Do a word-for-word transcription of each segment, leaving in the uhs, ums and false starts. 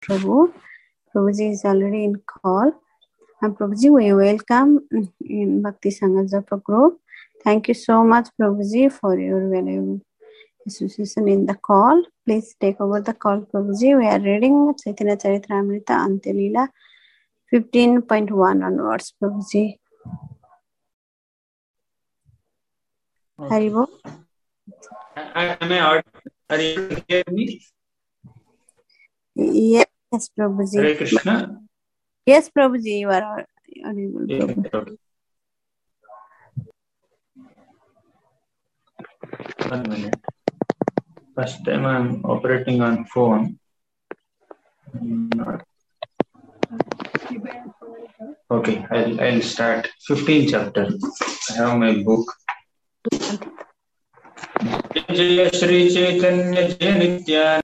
Prabhu. Prabhuji is already in call. And Prabhuji, we welcome in Bhakti Sangha Japa group. Thank you so much, Prabhuji, for your valuable association in the call. Please take over the call, Prabhuji. We are reading Chaitanya Charitamrita Antya Leela fifteen point one onwards, Prabhuji. Okay. Haribo. Am I audible? Are you able to hear me? Yes, yes, Prabhuji. Hare Krishna. Yes, Prabhuji, you are audible, Prabhu. Okay. One minute. First time I'm operating on phone. Not. Okay, I'll I'll start. fifteenth chapter. I have my book. Jaya Shri Chaitanya Jaya Nitya.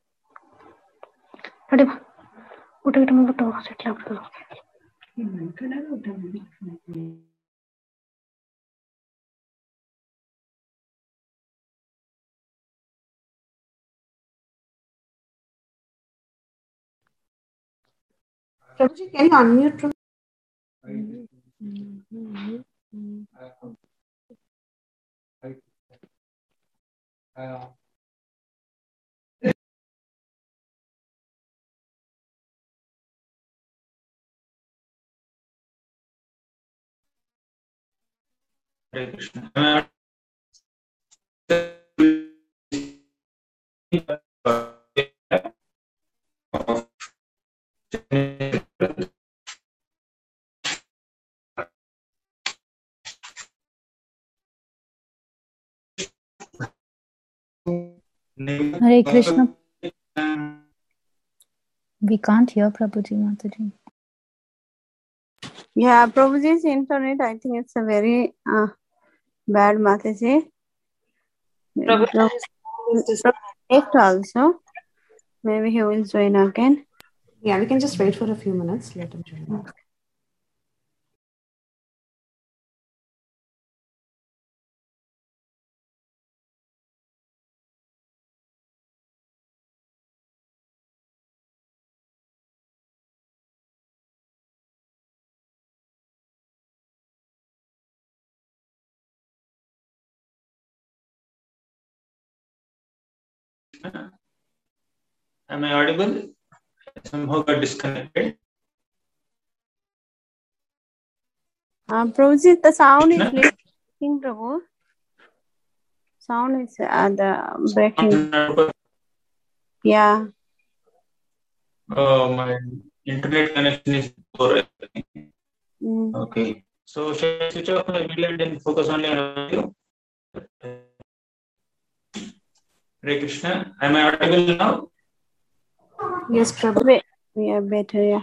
Prabhuji, can you unmute? Prabhuji? Hare Krishna. Hare Krishna. We can't hear Prabhuji Mataji. Yeah, Prabhuji's internet, I think it's a very uh, bad, Mataji. Prabhuji left also. Maybe he will join again. Yeah, we can just wait for a few minutes. Let him join. Am I audible? Somehow got disconnected. Uh, Prabhuji, the sound is breaking, Prabhu. Sound is uh, the breaking. Yeah. Oh, my internet connection is poor. Mm. Okay. So shall I switch off my video and then focus only on audio? Hare Krishna. Am I audible now? Yes, Prabhu. Yeah, better, yeah.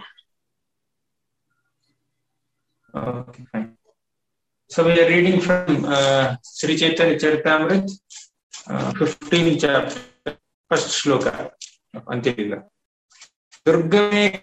Okay, fine. So we are reading from uh, Sri Chaitanya Charitamrita, uh, fifteenth chapter, first shloka of Antya-lila. Durgame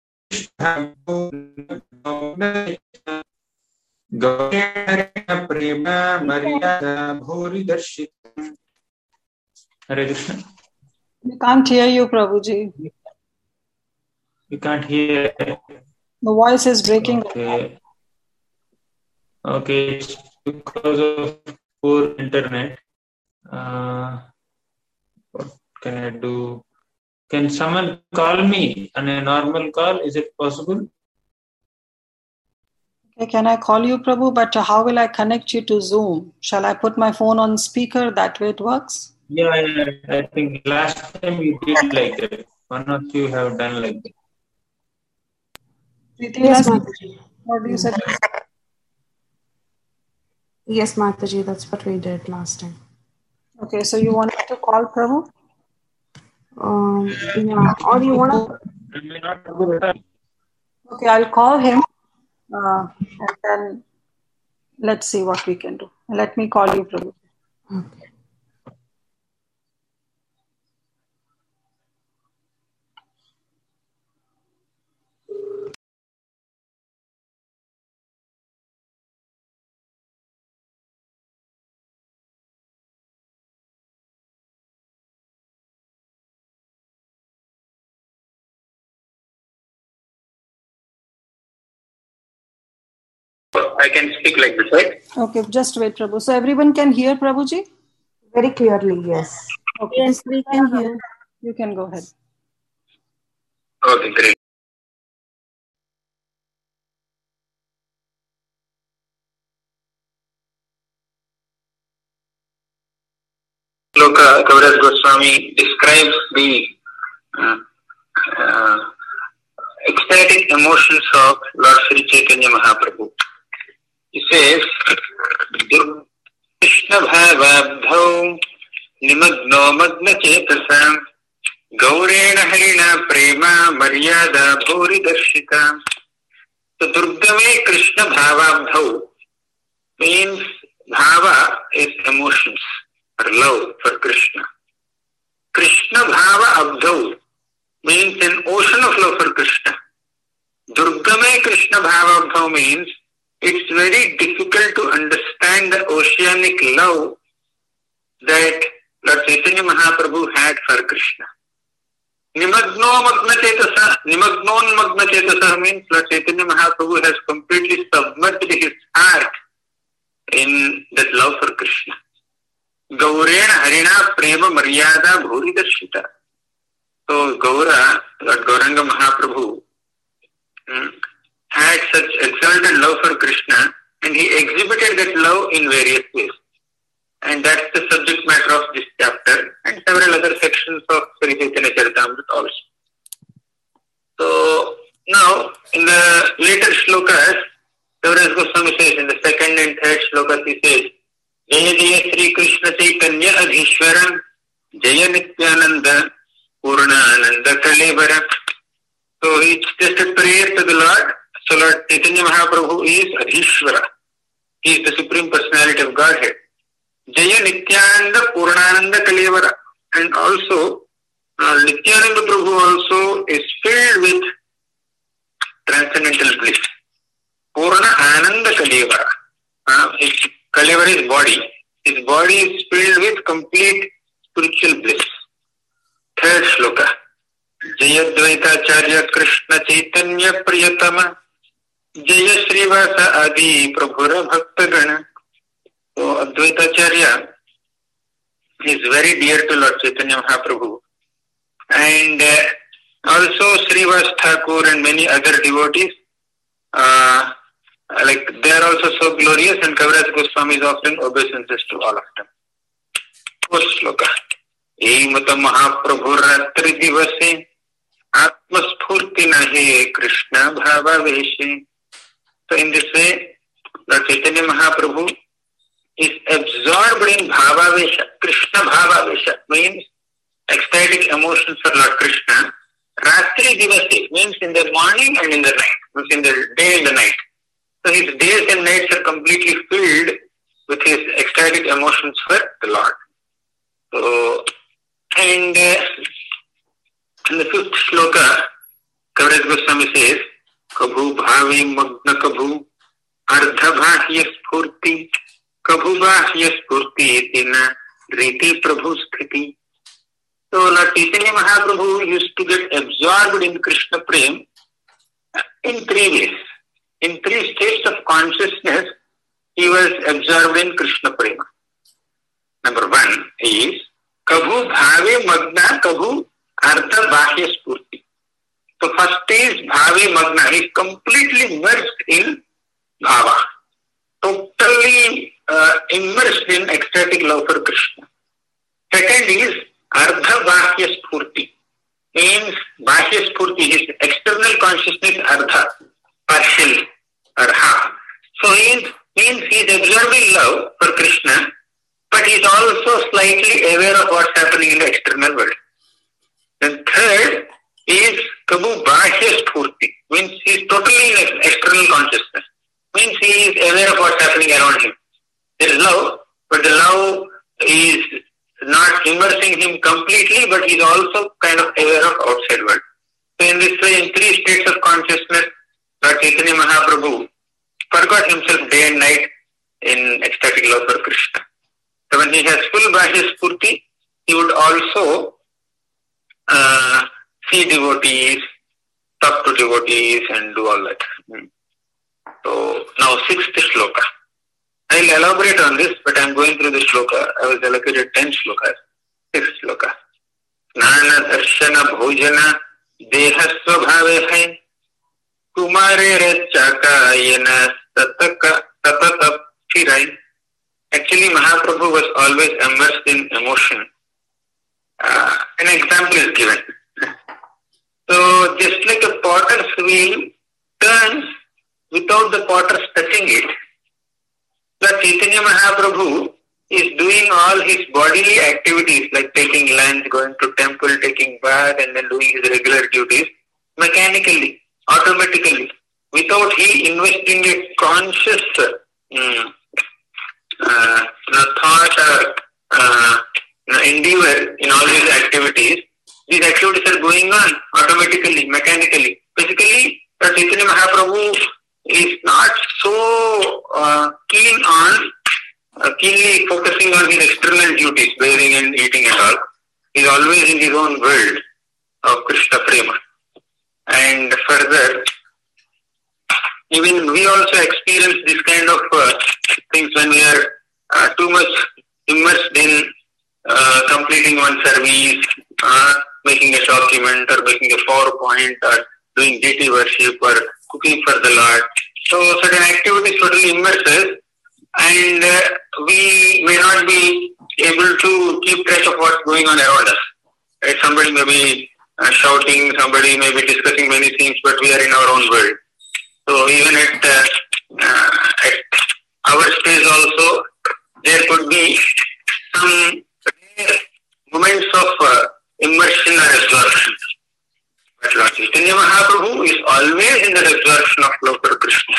Gaurya Prema Maryada Bhori Darshitam. Hare Krishna. We can't hear you, Prabhuji. We can't hear. The voice is breaking. Okay. Okay, it's because of poor internet. Uh, what can I do? Can someone call me on a normal call? Is it possible? Okay, can I call you, Prabhu? But how will I connect you to Zoom? Shall I put my phone on speaker? That way it works? Yeah, yeah, I think last time you did like that. One of you have done like that. Yes, Mataji. What do you say? Yes, Mataji, that's what we did last time. Okay, so you want to call Prabhu? Um, yeah. Or you want to? Okay, I'll call him uh, and then let's see what we can do. Let me call you, Prabhu. Okay. I can speak like this, right? Okay, just wait, Prabhu. So everyone can hear Prabhuji? Very clearly, yes. Okay. Yes, we can hear. You can go ahead. Okay, great. Loka Kaviraj Goswami describes the uh, uh, ecstatic emotions of Lord Sri Chaitanya Mahaprabhu. He says, Krishna bhavabdhau nimagno magna chetasam gaurena harina prema maryada bhuri darshita. So Durgame Krishna bhavabdhau means bhava is emotions or love for Krishna. Krishna bhava abdhau means an ocean of love for Krishna. Durgame Krishna bhava abdhau means it's very difficult to understand the oceanic love that Lord Chaitanya Mahaprabhu had for Krishna. Nimagno magna chetasa, nimagnon magna chetasa means Lord Chaitanya Mahaprabhu has completely submerged his heart in that love for Krishna. Gaurena harina prema maryada bhuri darshita. So Gaura, Lord Gauranga Mahaprabhu, hmm, had such exalted love for Krishna, and he exhibited that love in various ways. And that's the subject matter of this chapter and several other sections of Sri Chaitanya Charitamrita also. So now in the later shlokas, Kaviraj Goswami says in the second and third shlokas, he says, Jaya Jaya Sri Krishna Chaitanya Adhishwaram Jaya Nityananda Purnananda Kalevara. So it's just a prayer to the Lord. So Lord Chaitanya Mahaprabhu is Adhishwara. He is the Supreme Personality of Godhead. Jaya Nityananda Purnananda Kalevara. And also, uh, Nityananda Prabhu also is filled with transcendental bliss. Purna Ananda Kalevara. Uh, his Kalevara is body. His body is filled with complete spiritual bliss. Third shloka. Jaya Dvaitacharya Krishna Chaitanya Priyatama Jaya Srivasa Adi Prabhura Bhaktagana. So Advaitacharya is very dear to Lord Chaitanya Mahaprabhu. And uh, also Srivas Thakur and many other devotees, uh, like they are also so glorious, and Kaviraj Goswami is offering obeisances to all of them. Fourth shloka. Eimata Mahaprabhu Ratri Divase Atmaspurti Nahe Krishna Bhava Veshe. So in this way, Lord Chaitanya Mahaprabhu is absorbed in Bhava Vesha. Krishna Bhava Vesha means ecstatic emotions for Lord Krishna. Ratri Divase means in the morning and in the night, means in the day and the night. So his days and nights are completely filled with his ecstatic emotions for the Lord. So, and uh, in the fifth shloka, Kaviraj Goswami says, Kabhu bhavi magna kabhu ardha bhahya spurti kabhu bhahya spurti tina riti prabhu sthiti. So Lord Chaitanya Mahaprabhu used to get absorbed in Krishna Prem in three ways. In three states of consciousness, he was absorbed in Krishna Prema. Number one is Kabhu Bhave Magna Kabhu Ardha Bahya Spurti. So first is Bhave Magna. He is completely immersed in Bhava. Totally uh, immersed in ecstatic love for Krishna. Second is Ardha Bahya Spurti. Means Bahya Spurti, his external consciousness Ardha, partial or half. So he means he is absorbing love for Krishna, but he is also slightly aware of what's happening in the external world. Then third is Kabhu Bahya Spurti, means he is totally in external consciousness, means he is aware of what's happening around him. There is love, but the love is not immersing him completely, but he is also kind of aware of outside world. So in this way, in three states of consciousness, Lord Chaitanya Mahaprabhu forgot himself day and night in ecstatic love for Krishna. So when he has full Bahya Spurti, he would also uh, see devotees, talk to devotees and do all that. Hmm. So now sixth shloka. I will elaborate on this, but I am going through the shloka. I was allocated ten shlokas. Sixth shloka. Nana darshana bhojana deha swabhave hai kumare rachakayana tataka tatata phirai. Actually, Mahaprabhu was always immersed in emotion. Uh, an example is given. So, just like a potter's wheel turns without the potter touching it, the Chaitanya Mahaprabhu is doing all his bodily activities like taking lunch, going to temple, taking bath, and then doing his regular duties mechanically, automatically, without he investing a conscious um, uh, thought or uh, endeavor in all his activities. These activities are going on automatically, mechanically. Basically, the Chaitanya Mahaprabhu is not so uh, keen on, uh, keenly focusing on his external duties, bathing and eating and all. He is always in his own world of Krishna Prema. And further, even we also experience this kind of uh, things when we are uh, too much immersed in uh, completing one service, uh, making a document or making a PowerPoint or doing deity worship or cooking for the Lord. So certain activities totally immerse us, and uh, we may not be able to keep track of what's going on around us. Right? Somebody may be uh, shouting, somebody may be discussing many things, but we are in our own world. So even at, uh, uh, at our stage also, there could be some moments of uh, immersion or absorption. But Lord Chaitanya Mahaprabhu is always in the absorption of Lord Krishna.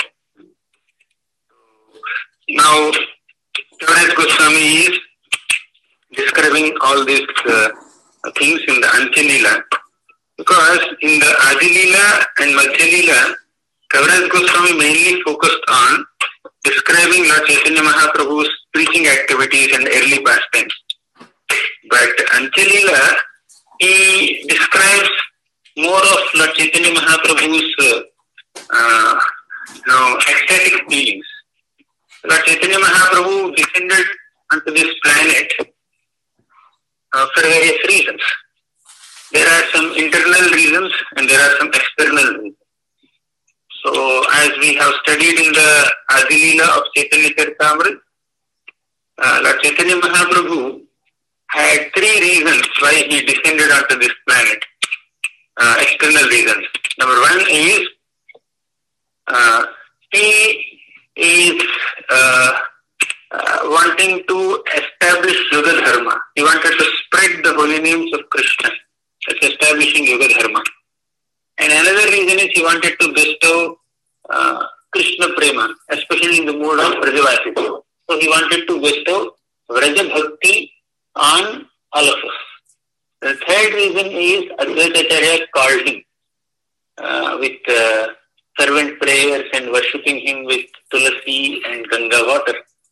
Now, Kaviraj Goswami is describing all these uh, things in the Antya Leela, because in the Adi Leela and Madhya Leela, Kaviraj Goswami mainly focused on describing Lord Chaitanya Mahaprabhu's preaching activities and early pastimes. But Antya Leela, he describes more of Lord Chaitanya Mahaprabhu's uh, uh, you know, ecstatic feelings. Lord Chaitanya Mahaprabhu descended onto this planet uh, for various reasons. There are some internal reasons and there are some external reasons. So, as we have studied in the Adi Leela of Chaitanya Charitamrita, uh, Lord Chaitanya Mahaprabhu had three reasons why he descended onto this planet. Uh, external reasons. Number one is uh, he is uh, uh, wanting to establish Yoga Dharma. He wanted to spread the holy names of Krishna. That's establishing Yoga Dharma. And another reason is he wanted to bestow uh, Krishna Prema, especially in the mood of Vrajavasi. So he wanted to bestow Vraja Bhakti on all of us. The third reason is Advaita Acharya called him uh, with uh, fervent prayers and worshipping him with Tulasi and Ganga water.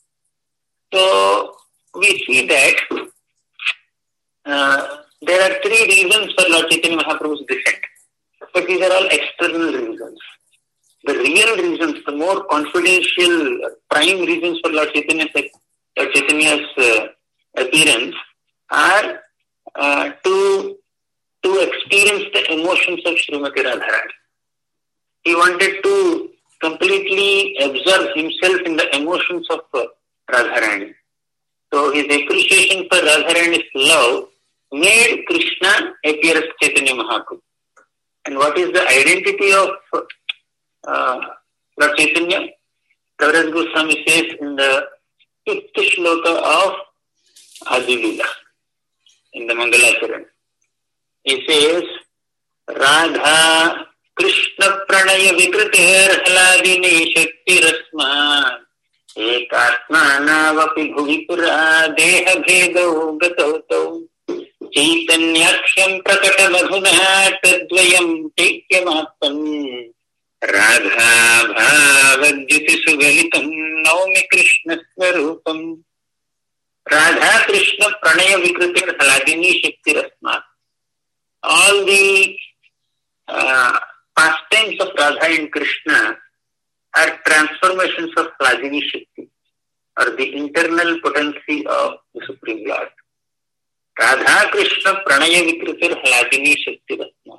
So we see that uh, there are three reasons for Lord Chaitanya Mahaprabhu's descent. But these are all external reasons. The real reasons, the more confidential, prime reasons for Lord Chaitanya's, Lord Chaitanya's uh, appearance are uh, to, to experience the emotions of Srimati Radharani. He wanted to completely absorb himself in the emotions of uh, Radharani. So his appreciation for Radharani's love made Krishna appear as Chaitanya Mahaprabhu. And what is the identity of uh, Lord Chaitanya? Kaviraj Goswami says in the fifth shloka of Adi Leela, in the Mangalacharan. He says, Radha Krishna Pranaya Vikriter Haladini Shakti Rasma Ekatmana Vapi Bhuvipura Deha Bhedo Gatautam Chaitanyaksham Prakata Madhuna Tadvayam Tekyamapam Radha Bhavadjyati Sugalitam Naumi Krishna Swarupam. Radha Krishna Pranaya Vikritir Haladini Shakti Rasma. All the uh, pastimes of Radha and Krishna are transformations of Hlajini Shakti, or the internal potency of the Supreme Lord. Radha Krishna Pranaya Vikritir Hlajini Shakti Vatma.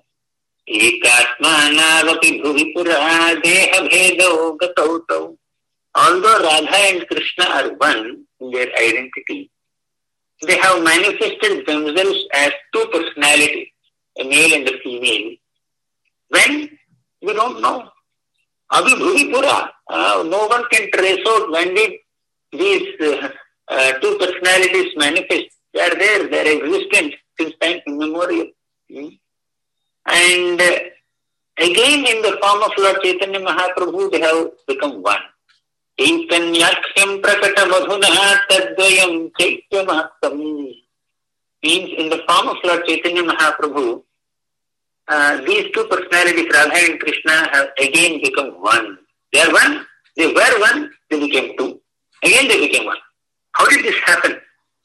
Ekatmanavapi bhuvipura deha bhedo gatautau. Although Radha and Krishna are one in their identity, they have manifested themselves as two personalities, a male and a female. When? We don't know. Abhi bhuvipura. Uh, no one can trace out when did these uh, uh, two personalities manifest. They are there, they are existent since time immemorial. Hmm? And uh, again in the form of Lord Chaitanya Mahaprabhu, they have become one. Chaitanyakhyam prakata madhuna tadvayam chaityamaksam. Means in the form of Lord Chaitanya Mahaprabhu, uh, these two personalities, Radha and Krishna, have again become one. They are one, they were one, they became two. Again they became one. How did this happen?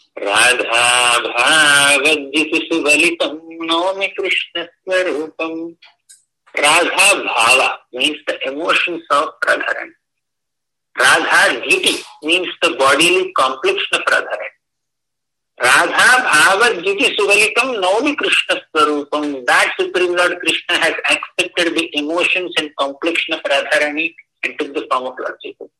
Radha bhavajyati suvalitam nomi Krishna swarupam. Radha bhava means the emotions of Radharani. Radha Jiti means the bodily complexion of Radharani. Radha bhavajyati suvalitam nomi Krishna swarupam. That Supreme Lord Krishna has accepted the emotions and complexion of Radharani and took the form of Lord Chaitanya.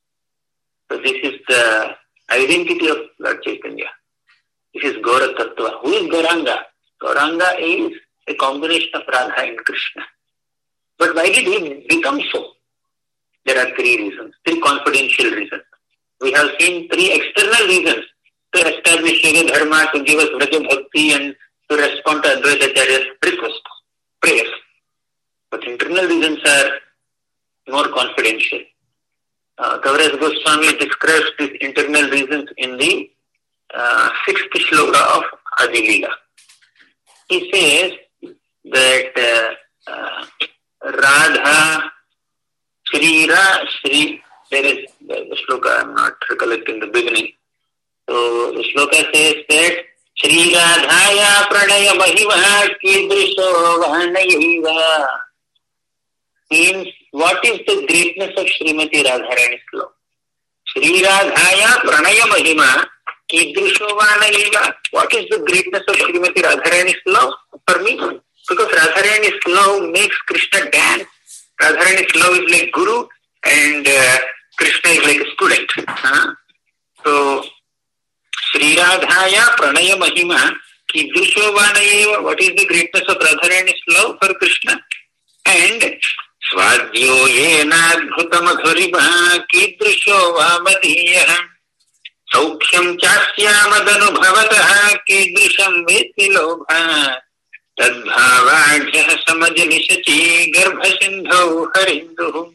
So this is the identity of Lord Chaitanya. This is Gaura Tattva. Who is Gauranga? Gauranga is a combination of Radha and Krishna. But why did he become so? There are three reasons, three confidential reasons. We have seen three external reasons to establish Yoga Dharma, to give us Vraja Bhakti, and to respond to Advaita Acharya's request, prayers. But internal reasons are more confidential. Uh, Kaviraj Goswami describes these internal reasons in the uh, sixth shloka of Adi Leela. He says that uh, uh, Radha, Shri Ra, Shri, there is the, the shloka, I am not recollecting the beginning. So the shloka says that Shri Radhaya Pranaya Mahiva Kidrisho Vanayaiva. Means, what is the greatness of Srimati Radharani's love? Shri Radhaya Pranaya Mahima Kidrisho Vanayaiva. What is the greatness of Srimati Radharani's love for me? Because Radharani's love makes Krishna dance. Radharani's love is like Guru and uh, Krishna is like a student. Huh? So, Shri Radhaya Pranaya Mahima Kidrisho Vanayaiva. What is the greatness of Radharani's love for Krishna? And Swadyo yena bhutamadhurima kidrisho vamadiyah Saukhyam chasyamadhanubhavataha kidrisham veti lobha Tadbhavadhyah samajanisachi garbhasindhau harinduhu.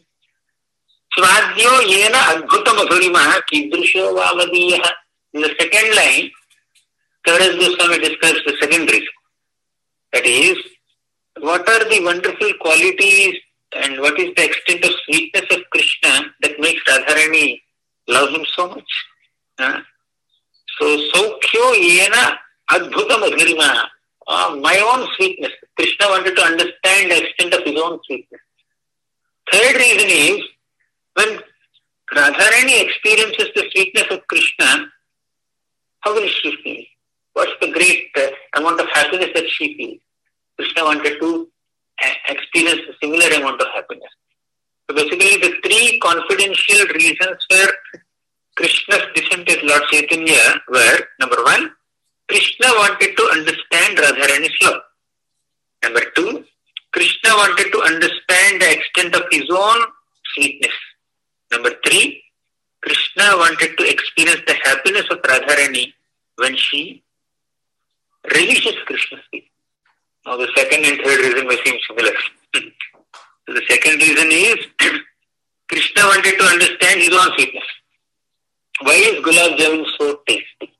Swadyo yena adbhutamadhurima kidrisho vamadiyah. In the second line, Kaviraj Goswami describes the second reason. That is, what are the wonderful qualities and what is the extent of sweetness of Krishna that makes Radharani love him so much? Uh, so, Saukhyo Yena Adbhuta Madhurima, uh, my own sweetness. Krishna wanted to understand the extent of his own sweetness. Third reason is, when Radharani experiences the sweetness of Krishna, how will she feel? What's the great uh, amount of happiness that she feels? Krishna wanted to experience a similar amount of happiness. So basically the three confidential reasons for Krishna's descent as Lord Chaitanya were, number one, Krishna wanted to understand Radharani's love. Number two, Krishna wanted to understand the extent of his own sweetness. Number three, Krishna wanted to experience the happiness of Radharani when she releases Krishna's feet. Now the second and third reason may seem similar. So the second reason is Krishna wanted to understand his own sweetness. Why is Gulab Jamun so tasty?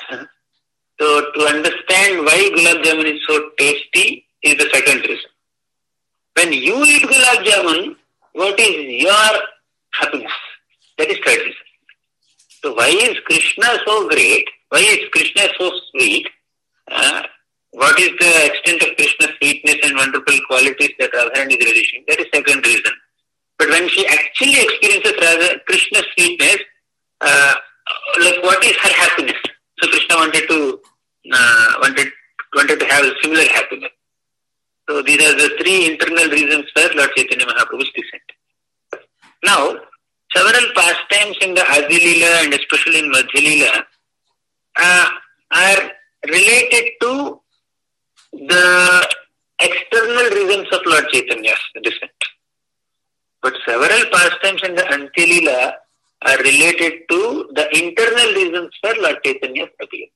So to understand why Gulab Jamun is so tasty is the second reason. When you eat Gulab Jamun, what is your happiness? That is third reason. So why is Krishna so great? Why is Krishna so sweet? Uh, what is the extent of Krishna's sweetness and wonderful qualities that Radharani is relishing? That is second reason. But when when she actually experiences Radha, Krishna's sweetness, uh, like what is her happiness? So Krishna wanted to uh, wanted wanted to have a similar happiness. So these are the three internal reasons for Lord Chaitanya Mahaprabhu's descent. Now, several pastimes in the Adi Leela and especially in Madhya Leela uh, are related to the external reasons of Lord Chaitanya's descent. But several pastimes in the Antya Leela are related to the internal reasons for Lord Chaitanya's appearance.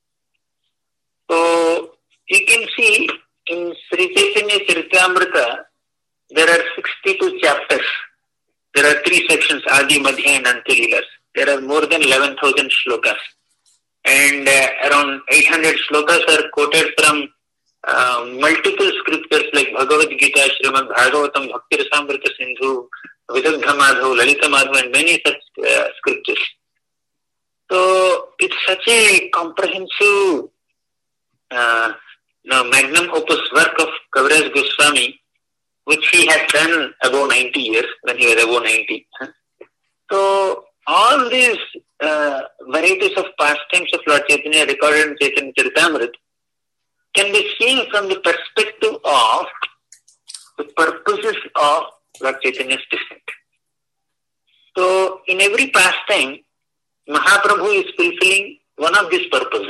So, you can see in Sri Chaitanya Charitamrita, there are sixty-two chapters. There are three sections, Adi, Madhya and Antya Leelas. There are more than eleven thousand shlokas. And uh, around eight hundred shlokas are quoted from uh, multiple scriptures like Bhagavad Gita, Srimad Bhagavatam, Bhakti Rasamrita Sindhu, Vidagdha Madhav, Lalita Madhav, and many such uh, scriptures. So, it's such a comprehensive uh, no, magnum opus work of Kaviraj Goswami, which he had done about ninety years, when he was about ninety. So, all these uh, varieties of pastimes of Lord Chaitanya recorded in Chaitanya Charitamrita can be seen from the perspective of the purposes of Lord Chaitanya's descent. So, in every pastime, Mahaprabhu is fulfilling one of these purposes.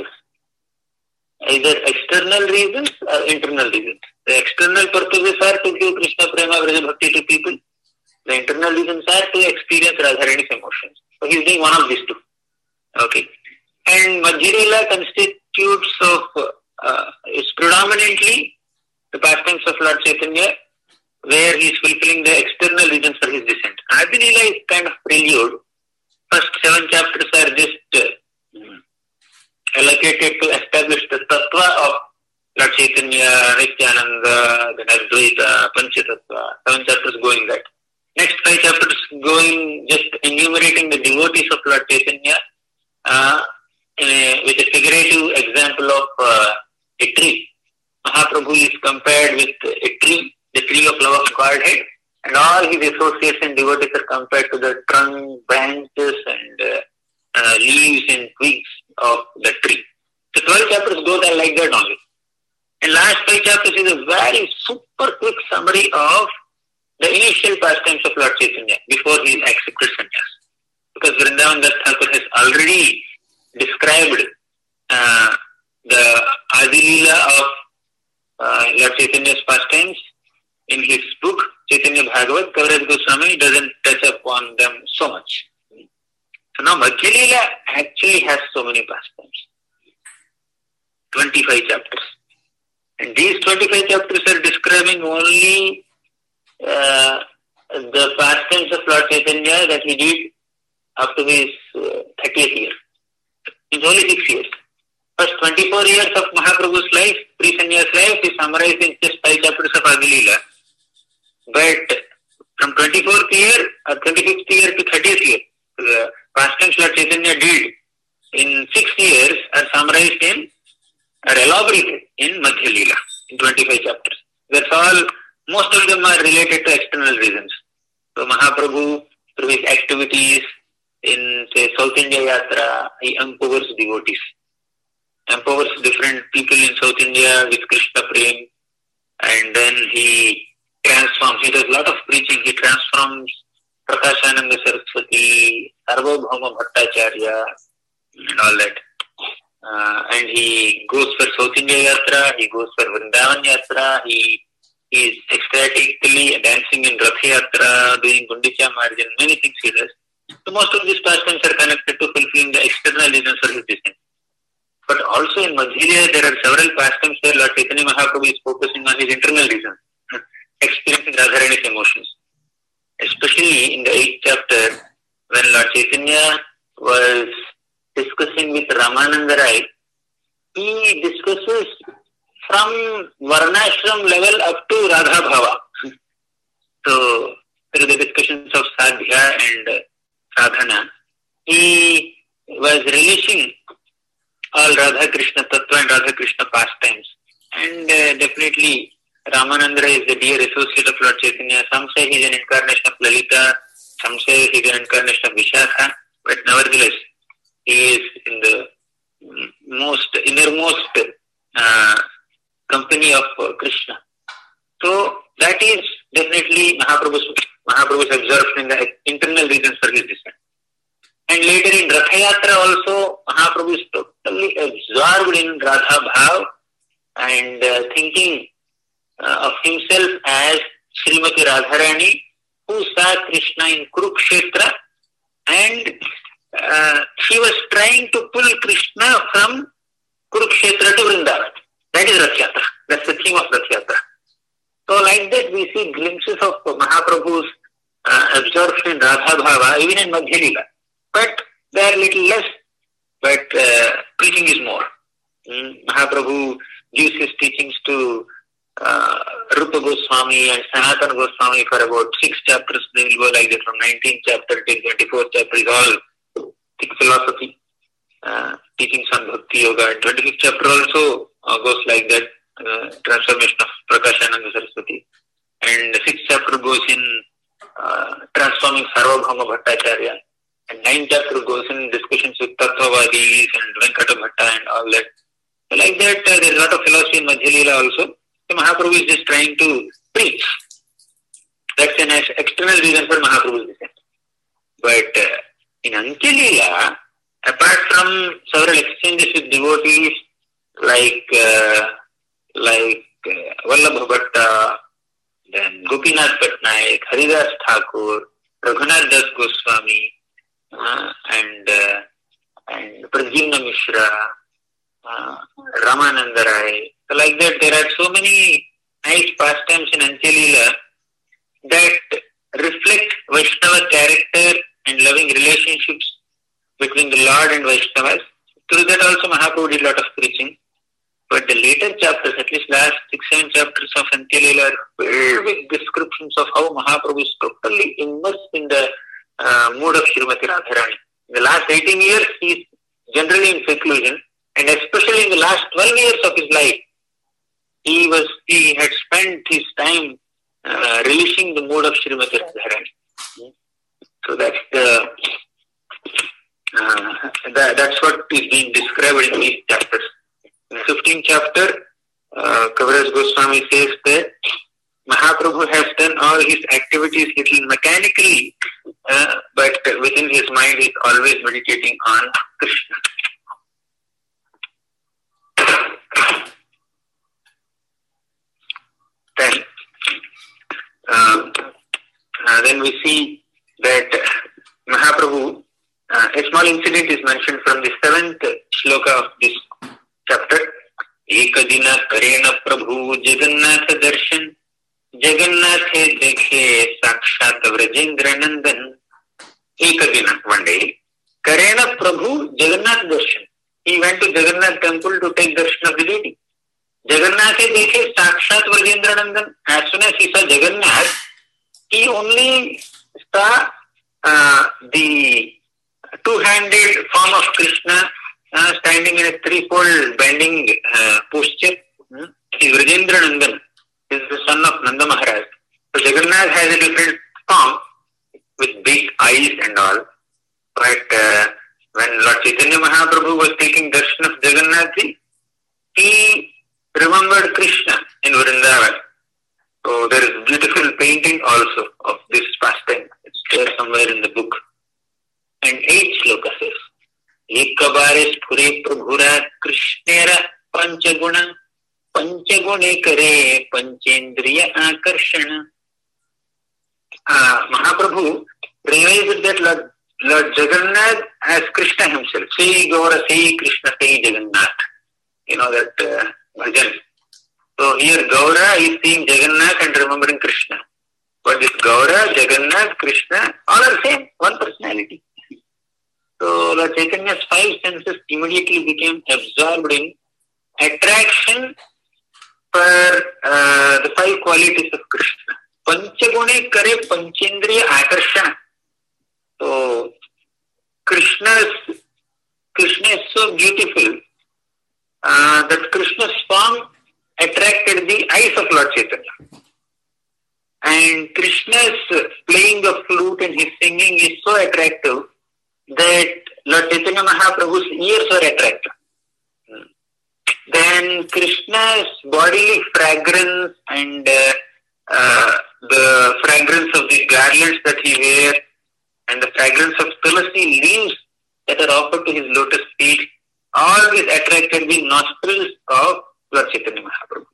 Either external reasons or internal reasons. The external purposes are to give Krishna Prema Vraja Bhakti to people. The internal reasons are to experience Radharani's emotions. So he is doing one of these two. Okay. And Madhya Leela constitutes of, uh, is predominantly the pastimes of Lord Chaitanya, where he is fulfilling the external reasons for his descent. Adi Leela is kind of prelude. First seven chapters are just uh, allocated to establish the tattva of Lord Chaitanya, Nityananda, then Advaita, Panchatattva. Seven chapters going that. Next five chapters going just enumerating the devotees of Lord Chaitanya uh, a, with a figurative example of uh, a tree. Mahaprabhu is compared with a tree, the tree of love of Godhead, and all his associates and devotees are compared to the trunk, branches, and uh, uh, leaves and twigs of the tree. The twelve chapters go there like that only. And last five chapters is a very super quick summary of the initial pastimes of Lord Chaitanya before he accepted sannyas. Because Vrindavan Das Thakur has already described uh, the Adi Leela of uh, Lord Chaitanya's pastimes in his book Chaitanya Bhagavat. Kaviraj Goswami doesn't touch upon them so much. So now Madhya Leela actually has so many pastimes. twenty-five chapters. And these twenty-five chapters are describing only uh, the pastimes of Lord Chaitanya that he did up to his uh, thirtieth year. It's only six years. First twenty-four years of Mahaprabhu's life, pre-sannyas life, is summarized in just five chapters of Adi Leela. But from twenty-fourth year or twenty-fifth year to thirtieth year, the pastimes Lord Chaitanya did in six years are summarized in, are elaborated in Madhya Leela in twenty-five chapters. That's all. Most of them are related to external reasons. So Mahaprabhu, through his activities in, say, South India Yatra, he empowers devotees. Empowers different people in South India with Krishna Prem, and then he transforms. He does a lot of preaching. He transforms Prakashananda Saraswati, Sarvabhauma Bhattacharya, and all that. Uh, and he goes for South India Yatra, he goes for Vrindavan Yatra, he is ecstatically dancing in Rath Yatra, doing Gundicha Marjan, many things he does. So most of these pastimes are connected to fulfilling the external reasons for his descent. But also in Madhya Leela, there are several pastimes where Lord Chaitanya Mahaprabhu is focusing on his internal reasons, experiencing Radharani's emotions. Especially in the eighth chapter, when Lord Chaitanya was discussing with Ramananda Rai, he discusses from Varnashram level up to Radha Bhava. So, through the discussions of Sadhya and Sadhana, he was relishing all Radha Krishna Tattva and Radha Krishna pastimes. And uh, definitely Ramananda is the dear associate of Lord Chaitanya. Some say he is an incarnation of Lalita. Some say he is an incarnation of Vishakha. But nevertheless, he is in the most innermost uh, company of uh, Krishna. So that is definitely Mahaprabhu's, Mahaprabhu's absorption in the internal reasons for his descent. And later in Ratha Yatra also, Mahaprabhu is totally absorbed in Radha Bhav and uh, thinking uh, of himself as Srimati Radharani, who saw Krishna in Kurukshetra, and uh, she was trying to pull Krishna from Kurukshetra to Vrindavan. That is Rath Yatra. That's the theme of Rath Yatra. So like that we see glimpses of Mahaprabhu's uh, absorption in Radha Bhava, even in Madhya Leela. But they are little less, but uh, preaching is more. Mm, Mahaprabhu gives his teachings to uh, Rupa Goswami and Sanatana Goswami for about six chapters. They will go like that from nineteenth chapter till twenty-fourth chapter is all thick philosophy, uh, teachings on Bhakti Yoga. And twenty-fifth chapter also uh, goes like that, uh, transformation of Prakashananda Saraswati. And the sixth chapter goes in uh, transforming Sarvabhauma Bhattacharya. And ninth chapter goes in discussions with Tattvavadis and Venkata Bhatta and all that. So like that, uh, there is a lot of philosophy in Madhya Leela also. So Mahaprabhu is just trying to preach. That's an external reason for Mahaprabhu's descent. But uh, in Antya Leela, apart from several exchanges with devotees like uh, like uh, Vallabha Bhatta, then Gopinath Patnaik, Haridas Thakur, Raghunath Das Goswami, uh, and uh, and Pradyumna Mishra, uh, Ramananda Rai. So like that, there are so many nice pastimes in Antya Leela that reflect Vaishnava character and loving relationships between the Lord and Vaishnavas. Through that also Mahaprabhu did a lot of preaching. But the later chapters, at least last six, seven chapters of Antya Leela are filled with descriptions of how Mahaprabhu is totally immersed in the uh, mood of Srimati Radharani. In the last eighteen years, he is generally in seclusion, and especially in the last twelve years of his life, he was he had spent his time uh, relishing the mood of Srimati Radharani. So that's the uh, that, that's what is being described in these chapters. In the fifteenth chapter, uh, Kaviraj Goswami says that Mahaprabhu has done all his activities little mechanically, uh, but within his mind he is always meditating on Krishna. Then, uh, uh, then we see that Mahaprabhu, uh, a small incident is mentioned from the seventh shloka of this chapter. Ekadina karena prabhu Jagannath darshan Jagannathe dekhe sakshat Vrajendra Nandan. Ekadina, one day, karena prabhu Jagannath darshan. He went to Jagannath temple to take darshan of the deity. Jagannathe dekhe sakshat Vrajendra Nandan. As soon as he saw Jagannath, he only saw uh, the two-handed form of Krishna uh, standing in a threefold bending uh, posture. Hmm? He is Vrajendra Nandan. He is the son of Nanda Maharaj. So Jagannath has a different form with big eyes and all. But uh, when Lord Chaitanya Mahaprabhu was taking darshan of Jagannath, he remembered Krishna in Vrindavan. So there is beautiful painting also of this pastime. It's there somewhere in the book. And eighth shloka says, Ekabare sphure prabhura Krishnera panchaguna panchagune kare panchendriya akarshana. Uh, Mahaprabhu realized that Lord, Lord Jagannath as Krishna himself. Say Gaura, say Krishna, say Jagannath. You know that uh, bhajan. So here Gaura is seeing Jagannath and remembering Krishna. But this Gaura, Jagannath, Krishna, all are same, one personality. So Lord Chaitanya's five senses immediately became absorbed in attraction for uh, the five qualities of Krishna. Panchagune kare panchendriya akarshana. So Krishna's Krishna is so beautiful uh, that Krishna's form attracted the eyes of Lord Chaitanya. And Krishna's playing the flute and his singing is so attractive that Lord Chaitanya Mahaprabhu's ears were attracted. Then Krishna's bodily fragrance and uh, uh, the fragrance of the garlands that he wears and the fragrance of tulsi leaves that are offered to his lotus feet always attracted the nostrils of Lord Chaitanya Mahaprabhu.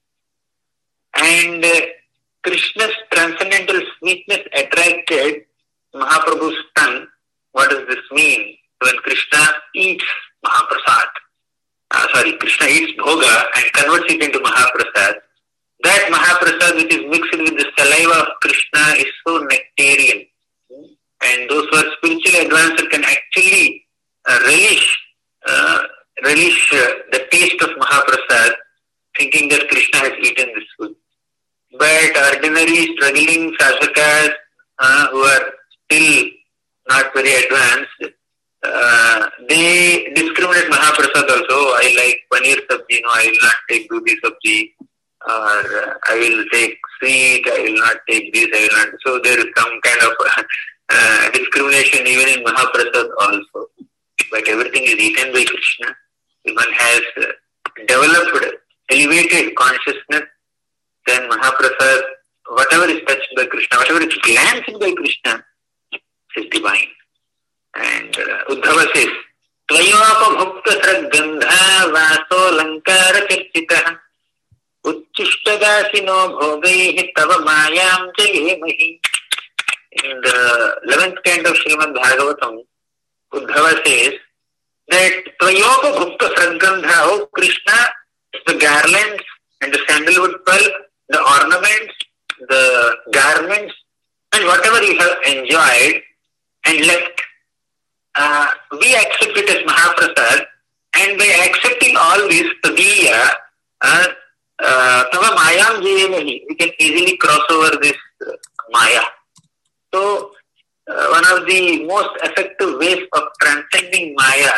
And uh, Krishna's transcendental sweetness attracted Mahaprabhu's tongue. What does this mean? When Krishna eats Mahaprasad, uh, sorry, Krishna eats bhoga and converts it into Mahaprasad, that Mahaprasad which is mixed with the saliva of Krishna is so nectarian. And those who are spiritually advanced can actually uh, relish, uh, relish uh, the taste of Mahaprasad, thinking that Krishna has eaten this food. But ordinary struggling sadhakas uh, who are still not very advanced, uh, they discriminate Mahaprasad also. I like paneer sabji, no, I will not take dudhi sabji, or uh, I will take sweet, I will not take this, I will not. So there is some kind of uh, discrimination even in Mahaprasad also. But everything is eaten by Krishna. One has uh, developed elevated consciousness. Then Mahaprasad, whatever is touched by Krishna, whatever is glanced by Krishna, is divine. And uh, Uddhava says, Tvayopabhukta sraggandha vaso lankara charchitah uchishtadasino bhogaihi tava mayam jayemahi. In the eleventh canto of Srimad Bhagavatam, Uddhava says that Tvayopabhukta sraggandha, O Krishna, the garlands and the sandalwood pulp, the ornaments, the garments, and whatever you have enjoyed and left, uh, we accept it as Mahaprasad, and by accepting all this, Tadiya, uh, uh, Tava Mayam Jayemahi, we can easily cross over this uh, Maya. So, uh, one of the most effective ways of transcending Maya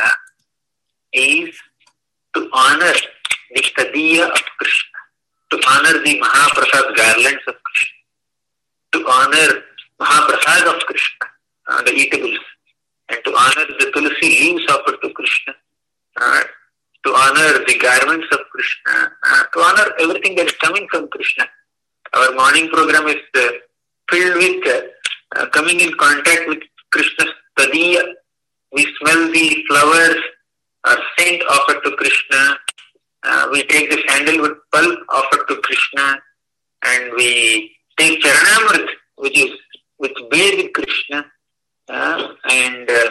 is to honor the Tadiya of Krishna, to honor the Mahaprasad garlands of Krishna, to honor Mahaprasad of Krishna, uh, the eatables, and to honor the tulsi leaves offered to Krishna, uh, to honor the garments of Krishna, uh, to honor everything that is coming from Krishna. Our morning program is uh, filled with uh, uh, coming in contact with Krishna's Tadiya. We smell the flowers or scent offered to Krishna. Uh, we take the sandalwood pulp offered to Krishna, and we take Charanamrit, which is which bathes Krishna, uh, and uh,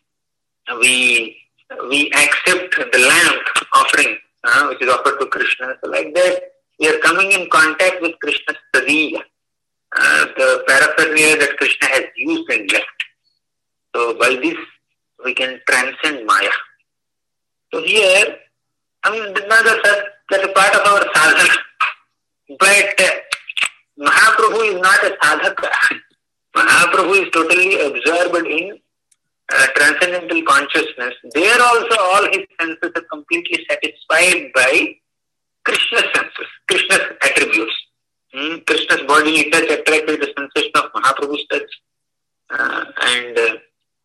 we we accept the lamp offering, uh, which is offered to Krishna. So like that, we are coming in contact with Krishna's Tadiya, uh, the paraphernalia that Krishna has used and left. So by this, we can transcend Maya. So here, I mean, that's a part of our sadhana. But uh, Mahaprabhu is not a sadhaka. Mahaprabhu is totally absorbed in uh, transcendental consciousness. There also all his senses are completely satisfied by Krishna's senses, Krishna's attributes. Hmm? Krishna's bodily touch attracted the sensation of Mahaprabhu's touch. Uh, and uh,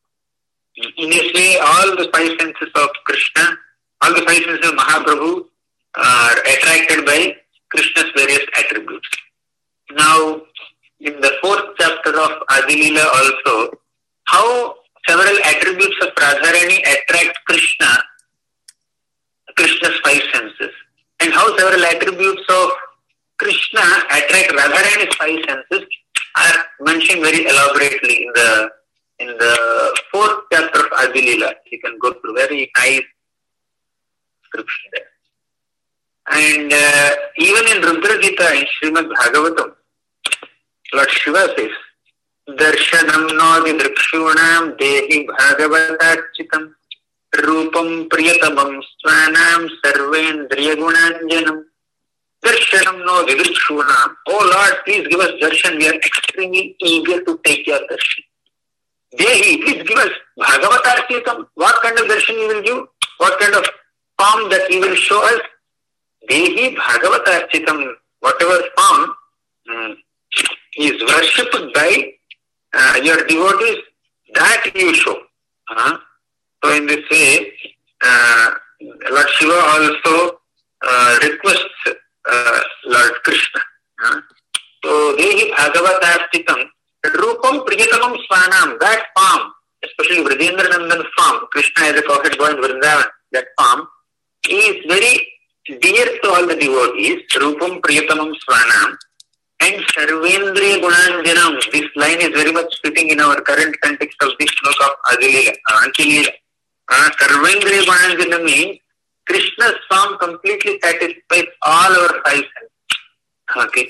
in this way, all the five senses of Krishna, all the five senses of Mahaprabhu are attracted by Krishna's various attributes. Now, in the fourth chapter of Adilila also, how several attributes of Radharani attract Krishna, Krishna's five senses, and how several attributes of Krishna attract Radharani's five senses are mentioned very elaborately in the in the fourth chapter of Adilila. You can go through very nice description there. And uh, even in Rudra Gita, in Srimad Bhagavatam, Lord Shiva says, Darshanam no vidrikshunam dehi bhagavatachitam rupam priyatamam swanam sarvendriya gunanjanam. Darshanam no vidrikshunam. Oh Lord, please give us darshan. We are extremely eager to take your darshan. Dehi, please give us bhagavatachitam. What kind of darshan you will give? What kind of form that you will show us? Dehi Bhagavata Architam, whatever form um, is worshipped by uh, your devotees, that you show. Uh, so in this way, uh, Lord Shiva also uh, requests uh, Lord Krishna. Uh, so Dehi Bhagavata Architam, Rupam Priyatamam Swanam, that form, especially Vrijendra Nandan form, Krishna as a prophet going Vrindavan, that form is very dear to all the devotees. Rupam Priyatamam Swanam and Sarvendriya Gunanjanam. This line is very much fitting in our current context of this book of Adilila, Antilila. Uh, Sarvendriya Gunanjanam means Krishna's form completely satisfies all our five senses. Okay.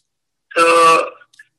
So,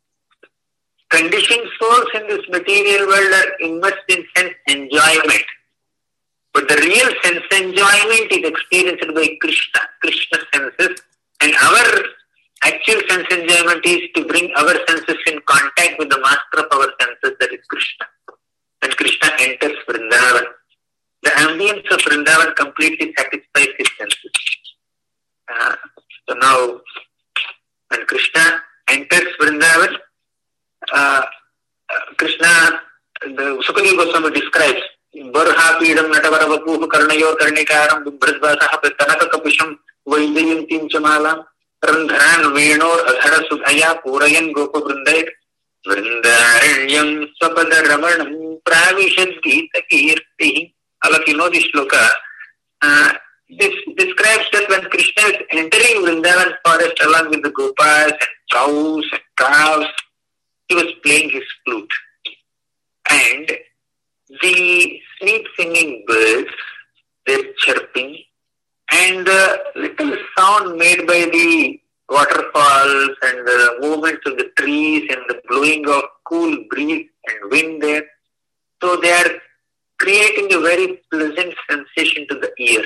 conditioned souls in this material world are immersed in sense enjoyment. But the real sense enjoyment is experienced by Krishna, Krishna's senses. And our actual sense enjoyment is to bring our senses in contact with the master of our senses, that is Krishna. And Krishna enters Vrindavan. The ambience of Vrindavan completely satisfies his senses. Uh, so now, when Krishna enters Vrindavan, uh, uh, Krishna, the Sukadeva Goswami describes, Barhapidam Natavarabapu Karnayo Karnikaram Bhrisvasaha Tanaka Kapisham Vaidayantim Chamalam Randharan Venor Adhara Sudhaya Purayan Gopa Vrindait Vrindaranyam Sapada Ramanam Pravishad Gita Kirti. All of you know this shloka. Uh, this describes that when Krishna is entering Vrindavan forest along with the Gopas and cows and calves, he was playing his flute. And the sweet singing birds, their chirping, and the little sound made by the waterfalls and the movements of the trees and the blowing of cool breeze and wind there. So they are creating a very pleasant sensation to the ears.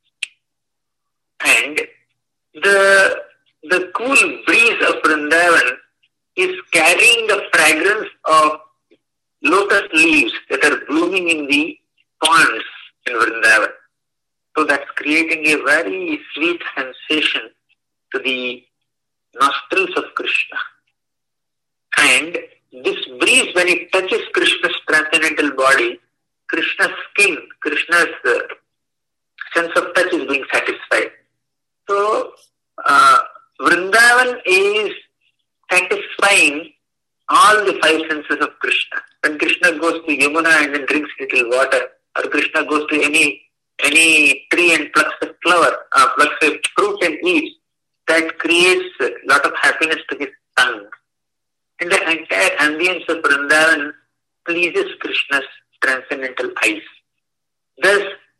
And the, the cool breeze of Vrindavan is carrying the fragrance of lotus leaves that are blooming in the ponds in Vrindavan. So that's creating a very sweet sensation to the nostrils of Krishna. And this breeze, when it touches Krishna's transcendental body, Krishna's skin, Krishna's uh, sense of touch is being satisfied. So, uh, Vrindavan is satisfying all the five senses of Krishna. When Krishna goes to Yamuna and then drinks little water, or Krishna goes to any any tree and plucks a flower, uh, plucks a fruit and eats, that creates a lot of happiness to his tongue. And the entire ambience of Vrindavan pleases Krishna's transcendental eyes. Thus,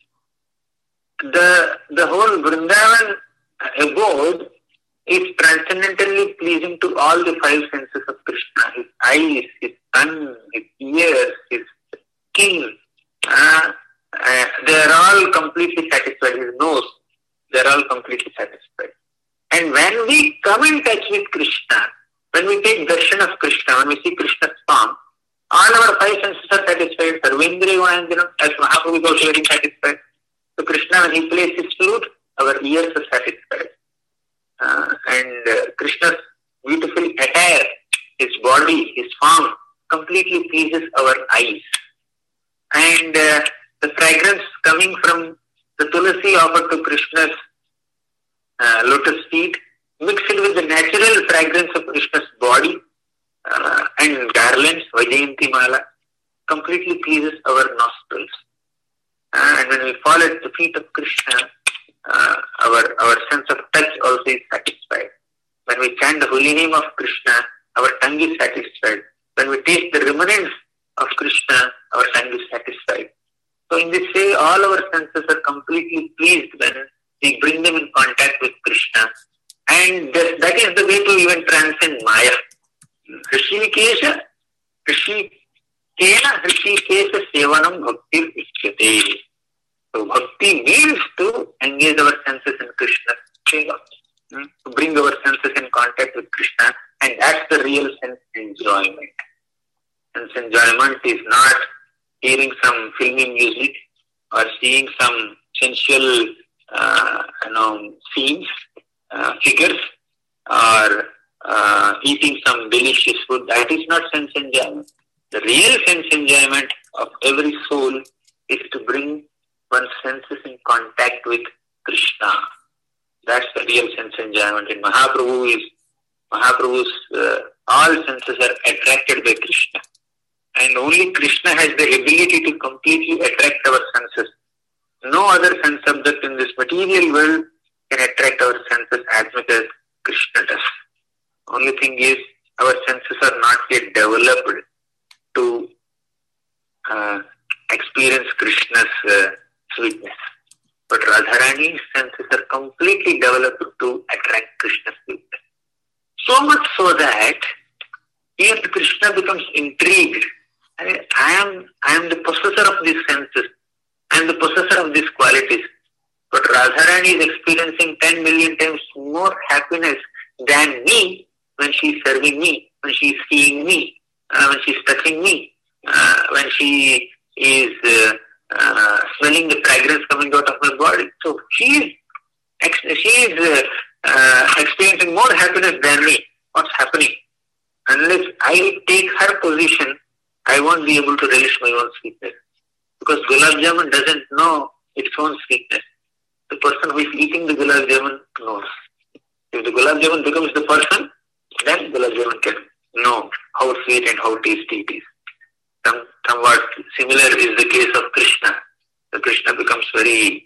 the, the whole Vrindavan abode is transcendentally pleasing to all the five senses of Krishna. His eyes, his tongue, his ears, his skin, uh, uh, they are all completely satisfied. His nose, they are all completely satisfied. And when we come in touch with Krishna, when we take darshan of Krishna, when we see Krishna's form, all our five senses are satisfied. Sarvendriya Gunanjanam, as Mahaprabhu is also very satisfied. So Krishna, when he plays his flute, our ears are satisfied. Uh, and uh, Krishna's beautiful attire, his body, his form, completely pleases our eyes. And uh, the fragrance coming from the tulasi offered to Krishna's uh, lotus feet, mixed with the natural fragrance of Krishna's body uh, and garlands, Vaijayanti Mala, completely pleases our nostrils. Uh, and when we fall at the feet of Krishna, uh, our, our sense of touch also is satisfied. When we chant the holy name of Krishna, our tongue is satisfied. When we taste the remnants of Krishna, our tongue is satisfied. So in this way, all our senses are completely pleased when we bring them in contact with Krishna. And that, that is the way to even transcend Maya. Hrishikesha, Hrishikena, Hrishikesha Sevanam Bhaktir Ichyate. So bhakti means to engage our senses in Krishna's seva, to bring our senses in contact with Krishna, and that's the real sense enjoyment. Sense enjoyment is not hearing some filmy music or seeing some sensual uh, you know, scenes, uh, figures, or uh, eating some delicious food. That is not sense enjoyment. The real sense enjoyment of every soul is to bring one's senses in contact with Krishna. That's the real sense enjoyment. In Mahaprabhu is Mahaprabhu's uh, all senses are attracted by Krishna, and only Krishna has the ability to completely attract our senses. No other sense subject in this material world can attract our senses as much as Krishna does. Only thing is, our senses are not yet developed to uh, experience Krishna's uh, sweetness. But Radharani's senses are completely developed to attract Krishna's sweetness. So much so that even Krishna becomes intrigued. I mean, I am, I am the possessor of these senses. I am the possessor of these qualities. But Radharani is experiencing ten million times more happiness than me when she is serving me, when she is seeing me, uh, when she is touching me, uh, when she is uh, uh, smelling the fragrance coming out of my body. So she is, she is uh, uh, experiencing more happiness than me. What's happening? Unless I take her position, I won't be able to relish my own sweetness. Because gulab jamun doesn't know its own sweetness. The person who is eating the gulab jamun knows. If the gulab jamun becomes the person, then gulab jamun can know how sweet and how tasty it is. Some, somewhat similar is the case of Krishna. The Krishna becomes very,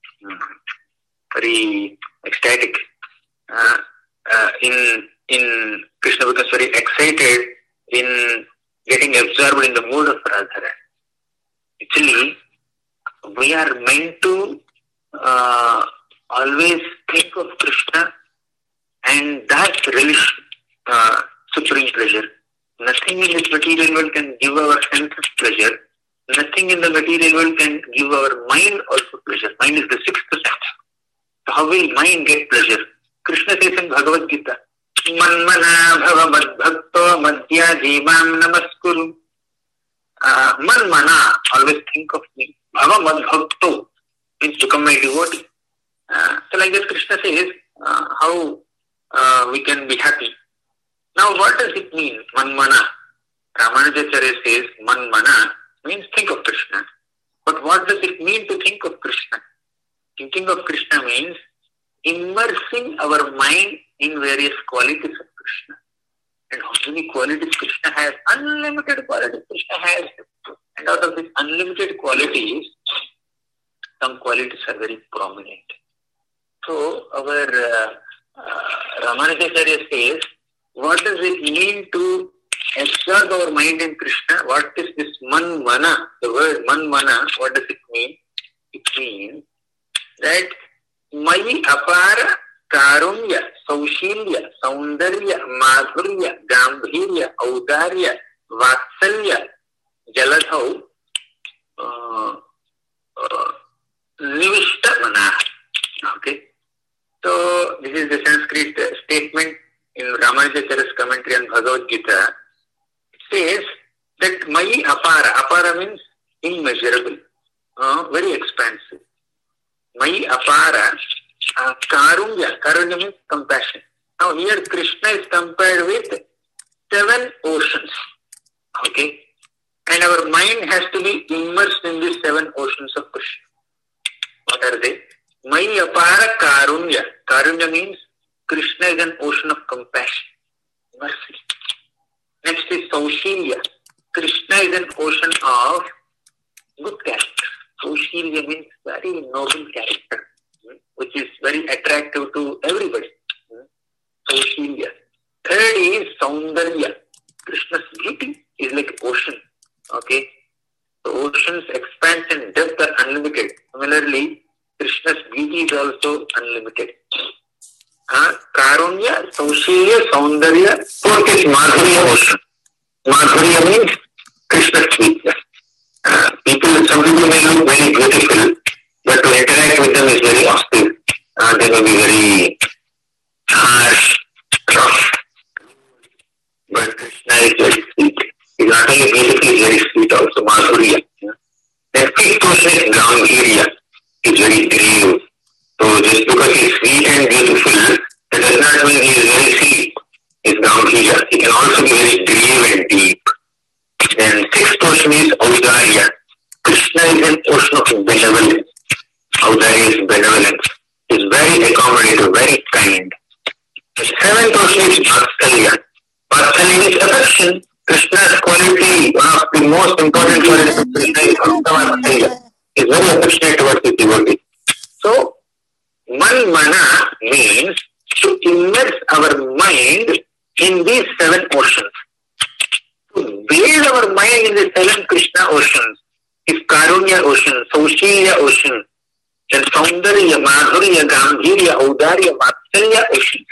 very ecstatic. Uh, uh, in in Krishna becomes very excited in getting absorbed in the mood of Radharani. Actually, we are meant to uh, always think of Krishna, and that relish uh, supreme pleasure. Nothing in this material world can give our senses pleasure. Nothing in the material world can give our mind also pleasure. Mind is the sixth sense. So how will mind get pleasure? Krishna says in Bhagavad Gita, Manmana bhava madbhakto madhya jivam namaskuru. Uh, Manmana, always think of me. Bhava madbhakto means become my devotee. Uh, so like this Krishna says, uh, how uh, we can be happy. Now what does it mean, Manmana? Ramanujacharya says, Manmana means think of Krishna. But what does it mean to think of Krishna? Thinking of Krishna means immersing our mind in various qualities of Krishna. And how many qualities Krishna has? Unlimited qualities Krishna has. And out of these unlimited qualities, some qualities are very prominent. So our uh, uh, Ramanujacharya says, what does it mean to absorb our mind in Krishna? What is this Manmana? The word Manmana, what does it mean? It means that Mayi Apara Karumya, Saushilya, Saundarya, Madhurya, Gambhirya, Audarya, Vatsalya, Jaladhau, uh, uh, Nivishta Mana. Okay. So this is the Sanskrit statement in Ramanujacharya's commentary on Bhagavad Gita. It says that Mayi Apara, Apara means immeasurable, uh, very expansive. Mayi Apara, uh, Karunya, Karunya means compassion. Now here Krishna is compared with seven oceans. Okay. And our mind has to be immersed in these seven oceans of Krishna. What are they? Mayi Apara Karunya. Karunya means Krishna is an ocean of compassion, mercy. Next is Saushilya. Krishna is an ocean of good character. Saushilya means very noble character, which is very attractive to everybody. Saushilya. Third is Saundarya. Krishna's beauty is like ocean. Okay. The ocean's expansion and depth are unlimited. Similarly, Krishna's beauty is also unlimited. Uh, Karunya, Saushilya, Saundarya, fourth is Madhurya ocean. Madhurya means Krishna's sweetness. Uh, people, some people may look very beautiful, but to interact with them is very hostile. Uh, they may be very harsh, rough. But Krishna is very sweet. He's not only beautiful, he's very sweet also, Madhurya. Then fifth ocean is Gambhirya. He's very grave, So just because he is sweet and beautiful, that does not mean he is very silly. He is Gambhira. He can also be very grave and deep. Then sixth ocean is Audarya. Krishna is an ocean of benevolence. Audarya is benevolence. He is very accommodative, very kind. The seventh ocean is Vatsalya. Vatsalya is affection. Krishna's quality, one of the most important qualities of Krishna is Vatsalya. He is very affectionate towards his devotee. So, Manmana means to immerse our mind in these seven oceans. To bathe our mind in the seven Krishna oceans is Karunya ocean, Saushilya ocean, and Saundarya, Madhurya, Gambhirya, Audarya, Vatsalya ocean.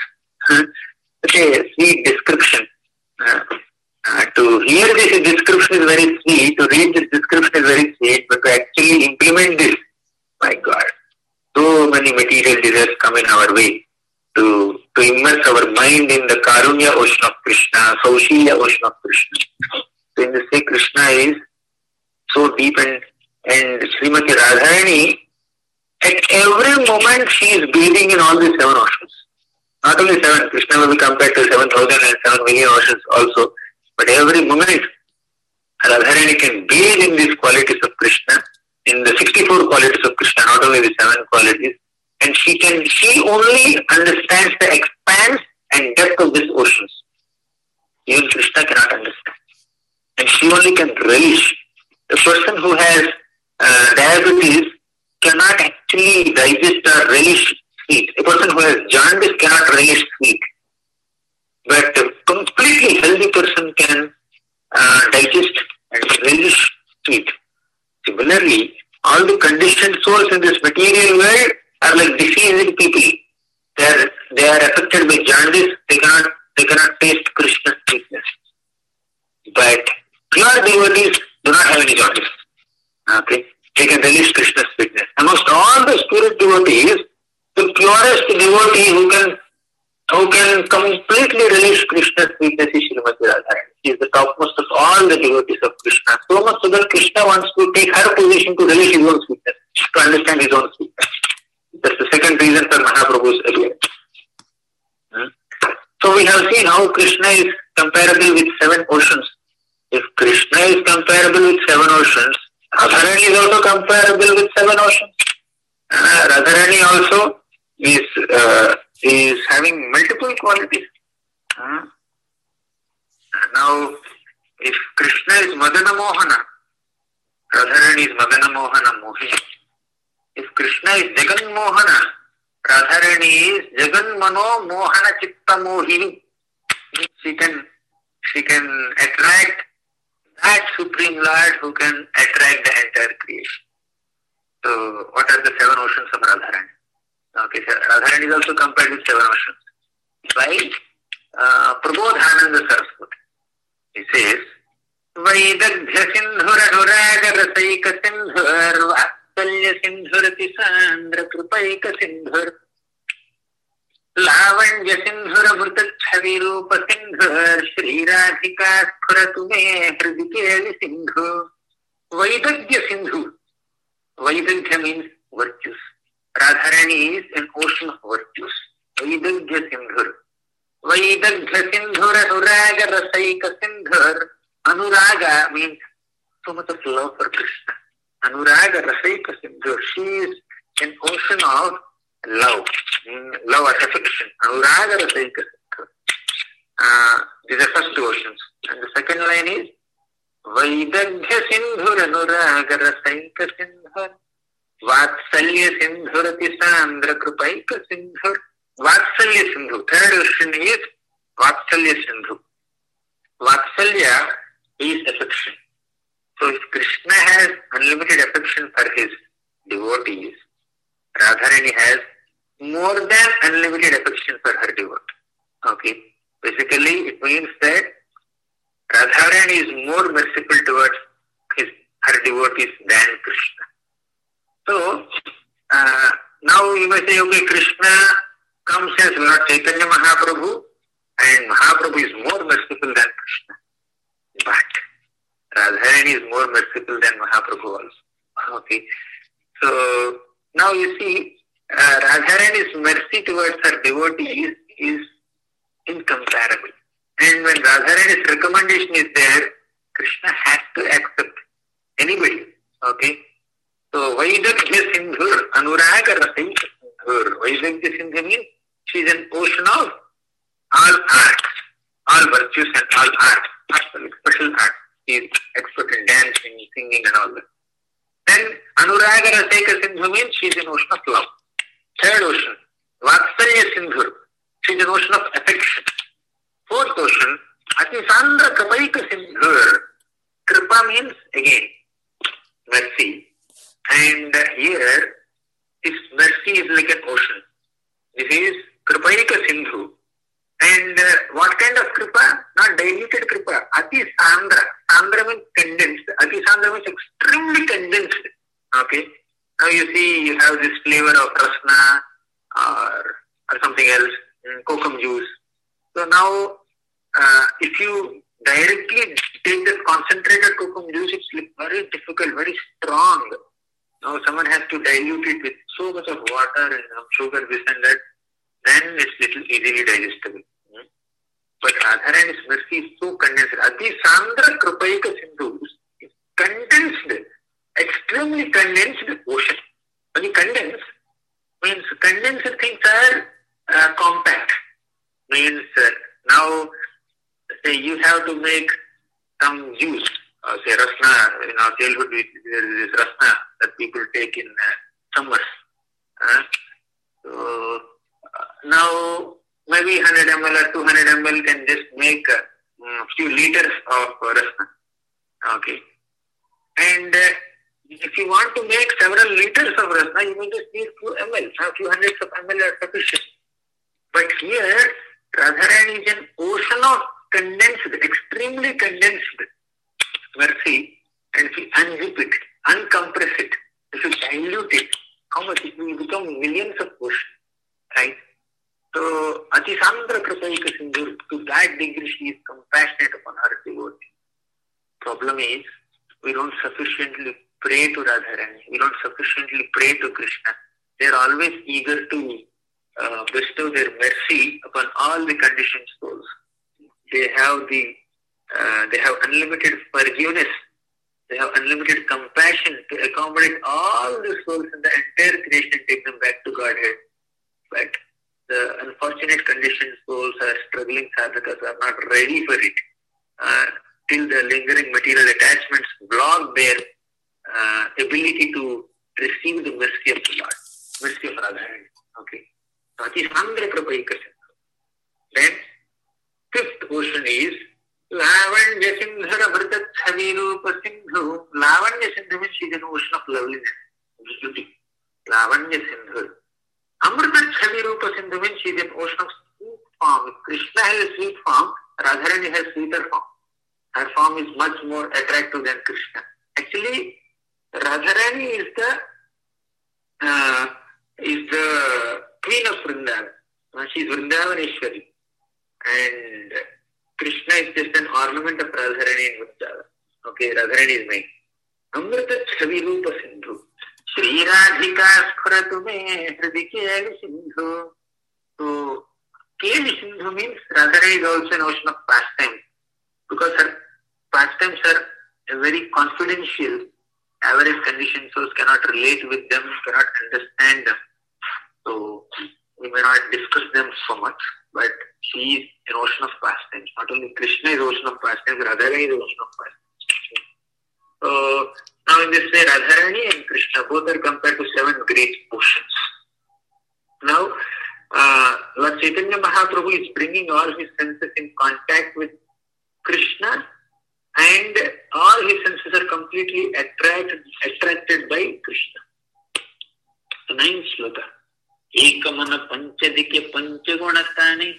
Okay, sweet description. Uh, uh, to hear this description is very sweet, to read this description is very sweet, but to actually implement this, my God, so many material desires come in our way. To, to immerse our mind in the Karunya ocean of Krishna, Saushilya ocean of Krishna. So in this way, Krishna is so deep, and, and Srimati Radharani, at every moment she is bathing in all these seven oceans. Not only seven, Krishna will be compared to seven thousand and seven million oceans also, but every moment Radharani can bathe in these qualities of Krishna, in the sixty-four qualities of Krishna, not only the seven qualities, and she can, she only understands the expanse and depth of these oceans. Even Krishna cannot understand. And she only can relish. The person who has uh, diabetes cannot actually digest or relish sweet. A person who has jaundice cannot relish sweet. But a completely healthy person can uh, digest and relish sweet. Similarly, all the conditioned souls in this material world are like diseased people. They are, they are affected by jaundice. They cannot, they cannot taste Krishna's sweetness. But pure devotees do not have any jaundice. Okay, they can relish Krishna's sweetness. Amongst all the spirit devotees, the purest devotee who can, who can completely relish Krishna's sweetness is Srimati Radharani. She is the topmost of all the devotees of Krishna. So much so that Krishna wants to take her position to relish his own sweetness, to understand his own sweetness. That's the second reason for Mahaprabhu's appearance. Hmm? So we have seen how Krishna is comparable with seven oceans. If Krishna is comparable with seven oceans, Radharani is also comparable with seven oceans. Uh, Radharani also is uh, is having multiple qualities. Uh, now, if Krishna is Madana Mohana, Radharani is Madana Mohana Mohini. If Krishna is Jagan Mohana, Radharani is Jagan Mano Mohana Chitta Mohini. She can, she can attract that Supreme Lord who can attract the entire creation. So, what are the seven oceans of Radharani? Okay, so Radharani is also compared with seven oceans. By uh, Prabodhananda Saraswati. He says, Vaidagdhya Sindhura Nuraga Rasaika Sindhur Vatsalya Sindhurati Sandra Krupaika Sindhur Lavanya Sindhura Vrtachavi Rupa Sindhur Shri Radhika Spuratume Hridikeli Sindhu Vaidagdhya Sindhu. Vaidagdhya means virtues. Radharani is an ocean of virtues. Vaidagdhya Sindhur. Vaidagdhya Sindhur Anuraga Rasaika Sindhur. Anuraga means so much of love for Krishna. Anuraga Rasaika Sindhur. She is an ocean of love. Love or affection. Anuraga Rasaika Sindhur. Uh, these are first two oceans. And the second line is Vaidagdhya Sindhur Anuraga Rasaika Sindhur. Vatsalya Sindhurati Sandra Krupaika Sindhur. Vatsalya Sindhu. Third ocean is Vatsalya Sindhu. Vatsalya is affection. So if Krishna has unlimited affection for his devotees, Radharani has more than unlimited affection for her devotee. Okay. Basically, it means that Radharani is more merciful towards his her devotees than Krishna. So, uh, now you may say, okay, Krishna comes as Lord Chaitanya Mahaprabhu, and Mahaprabhu is more merciful than Krishna. But Radharani is more merciful than Mahaprabhu also. Okay. So, now you see, uh, Radharani's mercy towards her devotees is incomparable. And when Radharani's recommendation is there, Krishna has to accept anybody. Okay? So, Vaidagya Sindhur, Anuraga Rasai Sindhur. Vaidagya Sindhu means she is an ocean of all arts, all virtues and all arts, not special arts. She is expert in dancing, singing and all that. Then, Anuraga Rasai Sindhu means she is an ocean of love. Third ocean, Vatsalya Sindhur. She is an ocean of affection. Fourth ocean, Atisandra Kapaika Sindhur. Kripa means, again, mercy. And here, this mercy is like an ocean. This is Kripaika Sindhu. And uh, what kind of Kripa? Not diluted Kripa. Ati Sandra. Sandra means condensed. Ati Sandra means extremely condensed. Okay. Now you see, you have this flavor of rasna or, or something else, kokum juice. So now, uh, if you directly take this concentrated kokum juice, it's very difficult, very strong. Now someone has to dilute it with so much of water and sugar, this and that, then it's little easily digestible. Hmm? But Radharani's mercy is so condensed. Ati Sandra Kripaika Sindhu is condensed, extremely condensed ocean. When you condense, means condensed things are uh, compact. Means uh, now, say you have to make some juice. Uh, say rasna, in our childhood there is this rasna that people take in uh, summers. Uh, so uh, now maybe one hundred milliliters or two hundred milliliters can just make a uh, few liters of uh, rasna. Okay. And uh, if you want to make several liters of rasna, you may just need few ml, a few hundreds of ml are sufficient. But here, Radharani is an ocean of condensed, extremely condensed mercy, and if you unzip it, uncompress it, if you dilute it, how much it will become millions of ocean, right? So, Ati Sandra Kripaika Sindhu, to that degree she is compassionate upon her devotee. Problem is, we don't sufficiently pray to Radharani, we don't sufficiently pray to Krishna. They are always eager to uh, bestow their mercy upon all the conditioned souls. They have the Uh, they have unlimited forgiveness. They have unlimited compassion to accommodate all the souls in the entire creation and take them back to Godhead. But the unfortunate conditioned souls are struggling sadhakas, are not ready for it. Uh, till the lingering material attachments block their uh, ability to receive the mercy of the Lord, mercy of Radharani. Okay. So, Ati Sandra Kripaika Sindhu. Then, fifth ocean is Lavanya Sindhara Vrta Chavirupa Sindhu. Lavanya Sindhu means she is an ocean of loveliness, beauty. Lavanya Sindhu. Amrita Chavirupa Sindhu means she is an ocean of sweet form. If Krishna has a sweet form, Radharani has sweeter form. Her form is much more attractive than Krishna. Actually, Radharani is the uh, is the queen of Vrindavan. Uh, she is Vrindavaneshwari. And Krishna is just an ornament of Radharani in Vrindavan. Okay, Radharani is mine. Amrita Chavirupa Sindhu. Shri Radhika Sphuratu me hridi Keli Sindhu. So, Keli Sindhu means Radharani is also an ocean of pastime. Because her pastimes are very confidential. Average conditioned souls cannot relate with them, cannot understand them. So, we may not discuss them so much, but she is an ocean of pastimes. Not only Krishna is an ocean of pastimes, Radharani is an ocean of pastimes. So, now in this way, Radharani and Krishna both are compared to seven great oceans. Now, uh, Lord Chaitanya Mahaprabhu is bringing all his senses in contact with Krishna, and all his senses are completely attracted, attracted by Krishna. The ninth sloka. Ekamana panchadike panchagunatani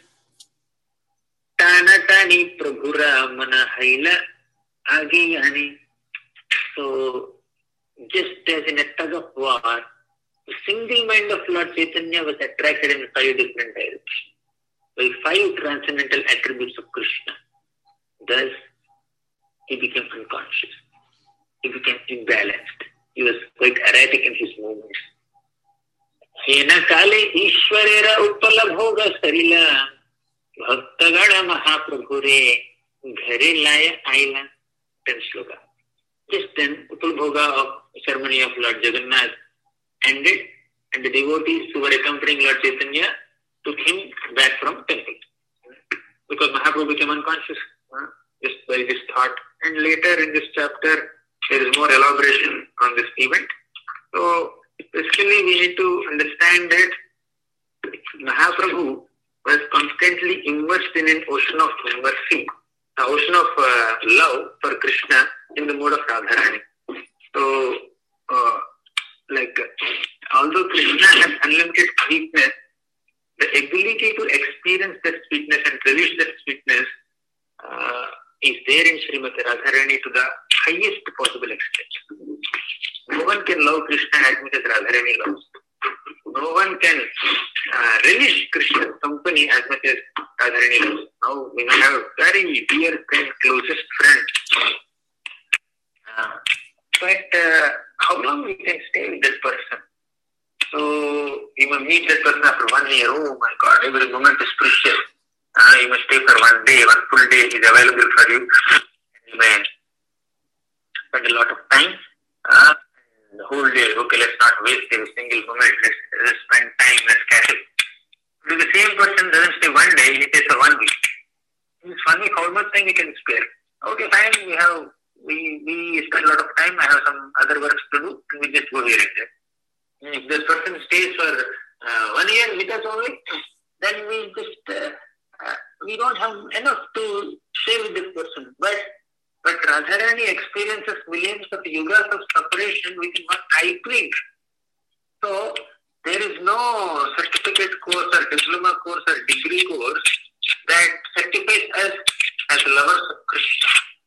tanatani prabhura mana haila agiyani. So, just as in a tug of war, the single mind of Lord Chaitanya was attracted in five different directions by five transcendental attributes of Krishna. Thus, he became unconscious. He became imbalanced. He was quite erratic in his movements. येन काले ईश्वरेर उत्पल भोग सरिला भक्तगण महाप्रभु रे घरे लाय आईला. Ten sloka. Just then, Utpal Bhoga of ceremony of Lord Jagannath ended, and the devotees who were accompanying Lord Chaitanya took him back from temple. Because Mahaprabhu became unconscious uh, just by this thought. And later in this chapter, there is more elaboration on this event. So, basically we need to understand that Mahaprabhu was constantly immersed in an ocean of mercy, an ocean of uh, love for Krishna in the mode of Radharani. So, uh, like, although Krishna has unlimited sweetness, the ability to experience that sweetness and relish that sweetness uh, is there in Srimati Radharani to the highest possible extent. No one can love Krishna as much as Radharani loves. No one can uh, relish Krishna's company as much as Radharani loves. Now we may have a very dear friend, closest friend. Uh, but uh, how long we can stay with that person? So you may meet that person after one year. Oh my God, every moment is precious. Uh, you must stay for one day, one full day is available for you. You may spend a lot of time. Uh, the whole day, okay, let's not waste every single moment. Let's, let's spend time, let's catch it. If the same person doesn't stay one day, he stays for one week. In one week, how much time we can spare? Okay, fine, we have, we, we spend a lot of time, I have some other works to do, and we just go here and there. If this person stays for uh, one year with us only, then we just, uh, uh, we don't have enough to share with this person. But but Radharani experiences millions of yugas of separation within one eye blink. So there is no certificate course or diploma course or degree course that certifies us as lovers of Krishna.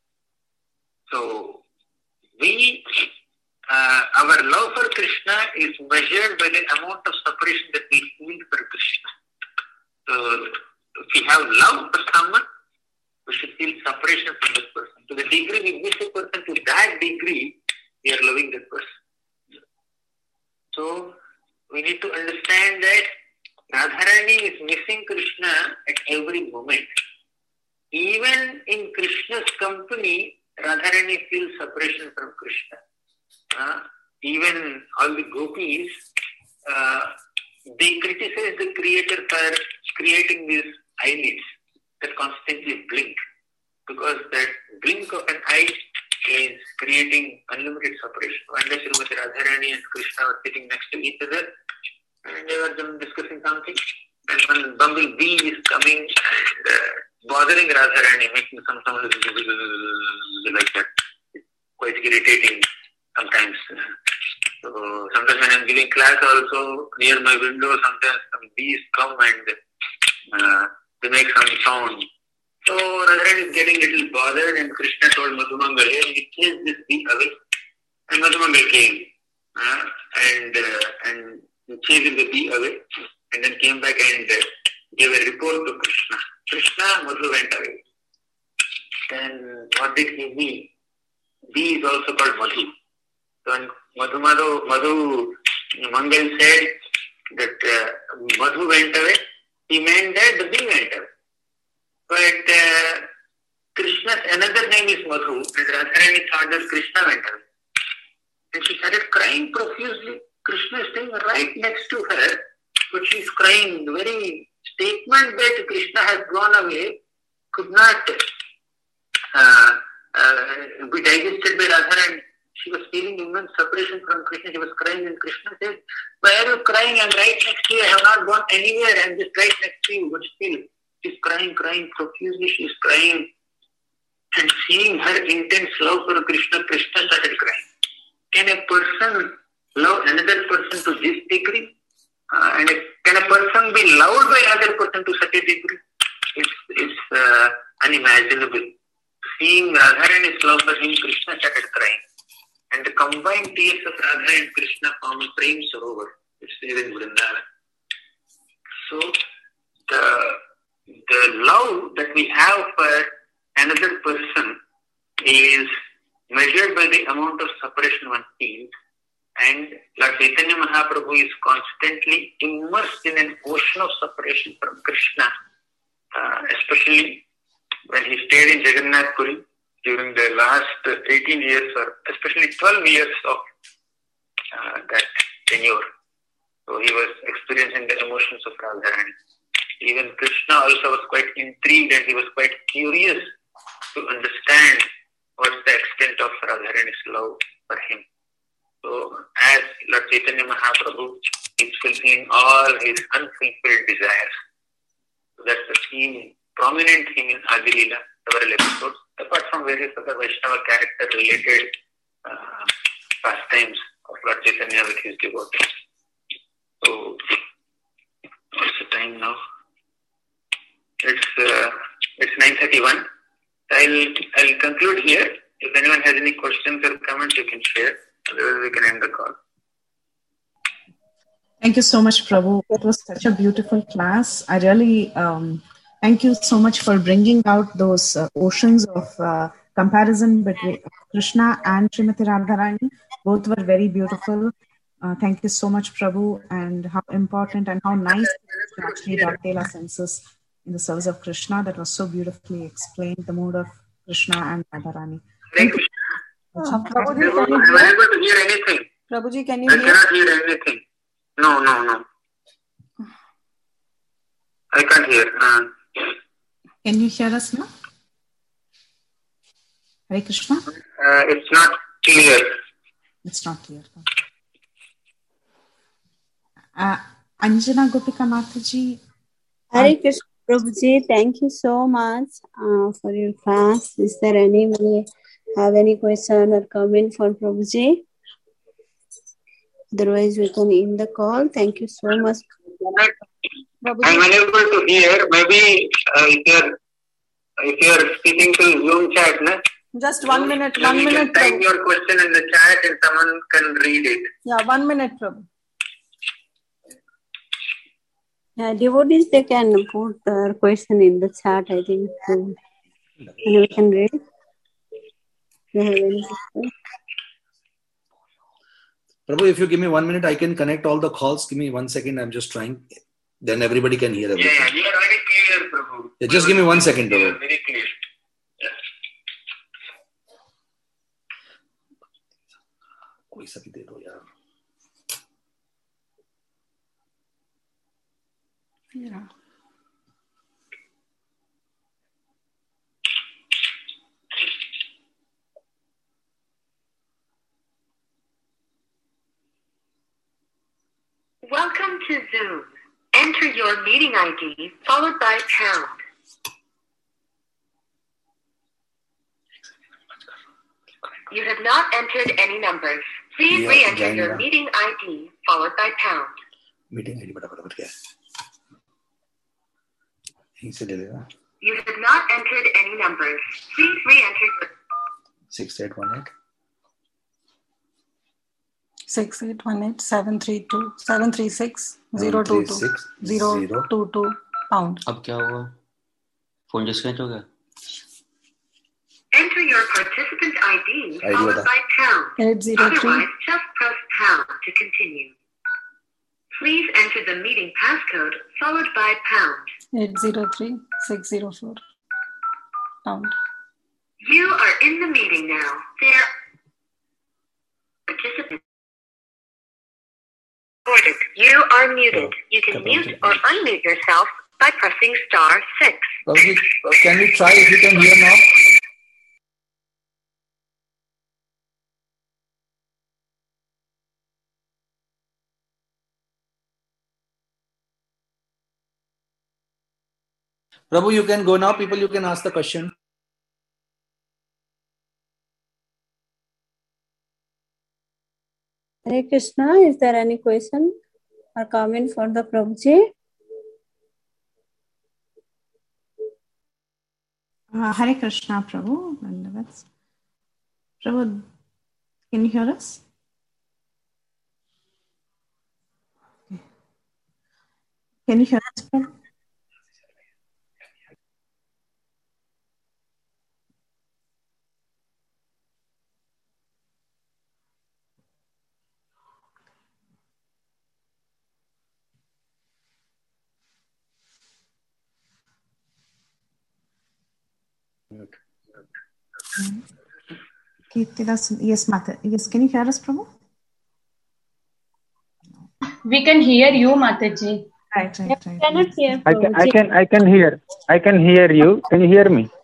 So we Uh, our love for Krishna is measured by the amount of separation that we feel for Krishna. So, if we have love for someone, we should feel separation from this person. To the degree we miss a person, to that degree, we are loving that person. So, we need to understand that Radharani is missing Krishna at every moment. Even in Krishna's company, Radharani feels separation from Krishna. Uh, even all the gopis, uh, they criticize the creator for creating these eyelids that constantly blink, because that blink of an eye is creating unlimited separation. One day Srimati Radharani and Krishna were sitting next to each other and they were discussing something, and one bumblebee is coming and uh, bothering Radharani, making some sound like that. It's quite irritating sometimes. So sometimes when I'm giving class also, near my window, sometimes some bees come and uh, they make some sound. So Radharani is getting a little bothered, and Krishna told Madhumangal, hey, chase this bee away. And Madhumangal came uh, and uh, and chased the bee away, and then came back and uh, gave a report to Krishna. Krishna, Madhu went away. Then what did he mean? Bee is also called Madhu. So when Madhu, Madhu, Madhu Mangal said that uh, Madhu went away, he meant that the bee went away. But uh, Krishna's another name is Madhu, and Radharani thought that Krishna went away. And she started crying profusely. Krishna is staying right next to her, but she is crying. The very statement that Krishna has gone away could not uh, uh, be digested by Radharani. She was feeling immense separation from Krishna. She was crying, and Krishna said, why are you crying? I'm right next to you. I have not gone anywhere. I'm just right next to you. But still, she's crying, crying profusely. She's crying. And seeing her intense love for Krishna, Krishna started crying. Can a person love another person to this degree? Uh, and can a person be loved by another person to such a degree? It's, it's uh, unimaginable. Seeing Radharani's love for him, Krishna started crying. And the combined tears of Radha and Krishna form a prem sarovar. It's there in Vrindavan. So, the, the love that we have for another person is measured by the amount of separation one feels. And Lord Chaitanya Mahaprabhu is constantly immersed in an ocean of separation from Krishna, uh, especially when he stayed in Jagannath Puri during the last eighteen years, or especially twelve years of uh, that tenure. So he was experiencing the emotions of Radharani. Even Krishna also was quite intrigued and he was quite curious to understand what's the extent of Radharani's love for him. So as Lord Chaitanya Mahaprabhu is fulfilling all his unfulfilled desires. So that's the theme, prominent theme in Adi Leela, several episodes, apart from various other Vaishnava character related uh, pastimes of Lord Chaitanya with his devotees. So what's the time now? It's uh, it's nine thirty-one. I'll I'll conclude here. If anyone has any questions or comments, you can share. Otherwise, we can end the call. Thank you so much, Prabhu. It was such a beautiful class. I really um, thank you so much for bringing out those uh, oceans of uh, comparison between Krishna and Srimati Radharani. Both were very beautiful. Uh, thank you so much, Prabhu, and how important and how nice it is to actually dovetail our senses in the service of Krishna. That was so beautifully explained, the mood of Krishna and Radharani. Thank you. Uh, Prabhuji, I'm can you unable hear? to hear anything. Prabhuji, can you I hear? cannot hear anything. No, no, no. I can't hear. Uh, Can you hear us now? Hare Krishna? uh, it's not clear. It's not clear. Uh, Anjana Gopika Mataji. Hare Krishna Prabhuji, thank you so much uh, for your class. Is there anybody have any question or comment for Prabhuji? Otherwise, we can end the call. Thank you so much. I'm unable to hear. Maybe uh, if you're if you're speaking to Zoom chat, na? Just one minute, Maybe one you minute, can type Prabhu. your question in the chat and someone can read it. Yeah, one minute, Prabhu. Yeah, devotees, they can put their question in the chat, I think. So, and we can read. Do you have any question? Prabhu, if you give me one minute, I can connect all the calls. Give me one second. I'm just trying. Then everybody can hear everything. Yeah, you are very clear, Prabhu. Yeah, just give me one second, You are Prabhu. very clear. Yeah. कोई सा भी दे दो यार. Yeah. Welcome to Zoom. Enter your meeting I D followed by pound. You have not entered any numbers. Please Yeah, re-enter join your now. meeting I D followed by pound. Meeting ID बड़ा बड़ा क्या है? यहीं से ले लेगा. You have not entered any numbers. Please re-enter your Six eight one eight. Six eight one eight seven three two seven three six zero two two zero two two pound. अब क्या हुआ? फोन डिस्कनेक्ट हो गया. enter your participant I D I D followed बता. by pound. Eight zero three. Otherwise, just press pound to continue. Please enter the meeting passcode followed by pound. Eight zero three six zero four pound. You are in the meeting now. There participants. You are muted. You can mute or unmute yourself by pressing star six. Prabhu, can we try if you can hear now? Prabhu, you can go now. People, you can ask the question. Hare Krishna, is there any question or comment for the Prabhuji? Uh, Hare Krishna, Prabhu. Vandavats. Prabhu, can you hear us? Okay. Can you hear us, Prabhu? Kirtidas, yes, Mata. Yes, can you hear us, Prabhu? We can hear you, Mataji. Right, right, right. Cannot hear I can, I Prabhuji. can, I can hear. I can hear you. Can you hear me?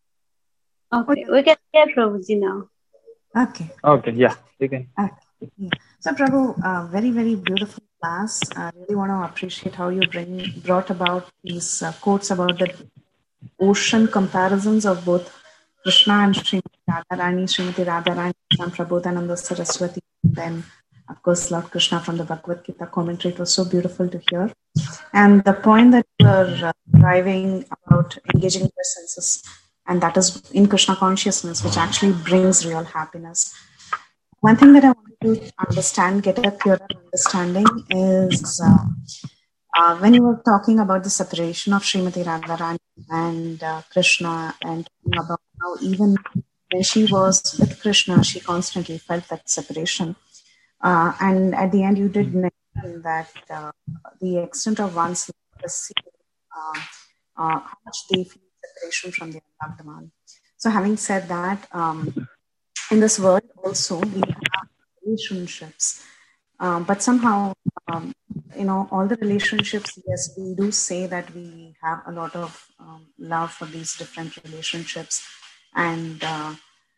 Okay, we can hear Prabhuji now. Okay. Okay, yeah, you can. Okay. Yeah. So, Prabhu, uh, very, very beautiful class. I really want to appreciate how you bring brought about these uh, quotes about the ocean comparisons of both Krishna and Srimati Radharani, Srimati Radharani from Prabodhananda Saraswati, then of course Lord Krishna from the Bhagavad Gita commentary. It was so beautiful to hear. And the point that you were uh, driving about engaging your senses, and that is in Krishna consciousness, which actually brings real happiness. One thing that I wanted to understand, get a clearer understanding is uh, uh, when you were talking about the separation of Srimati Radharani and uh, Krishna, and talking about how even when she was with Krishna, she constantly felt that separation. Uh, and at the end, you did mention that uh, the extent of one's love is seen, uh, uh, how much they feel separation from their loved one. So having said that, um, in this world also we have relationships, um, but somehow, um, you know, all the relationships, yes, we do say that we have a lot of um, love for these different relationships. And uh,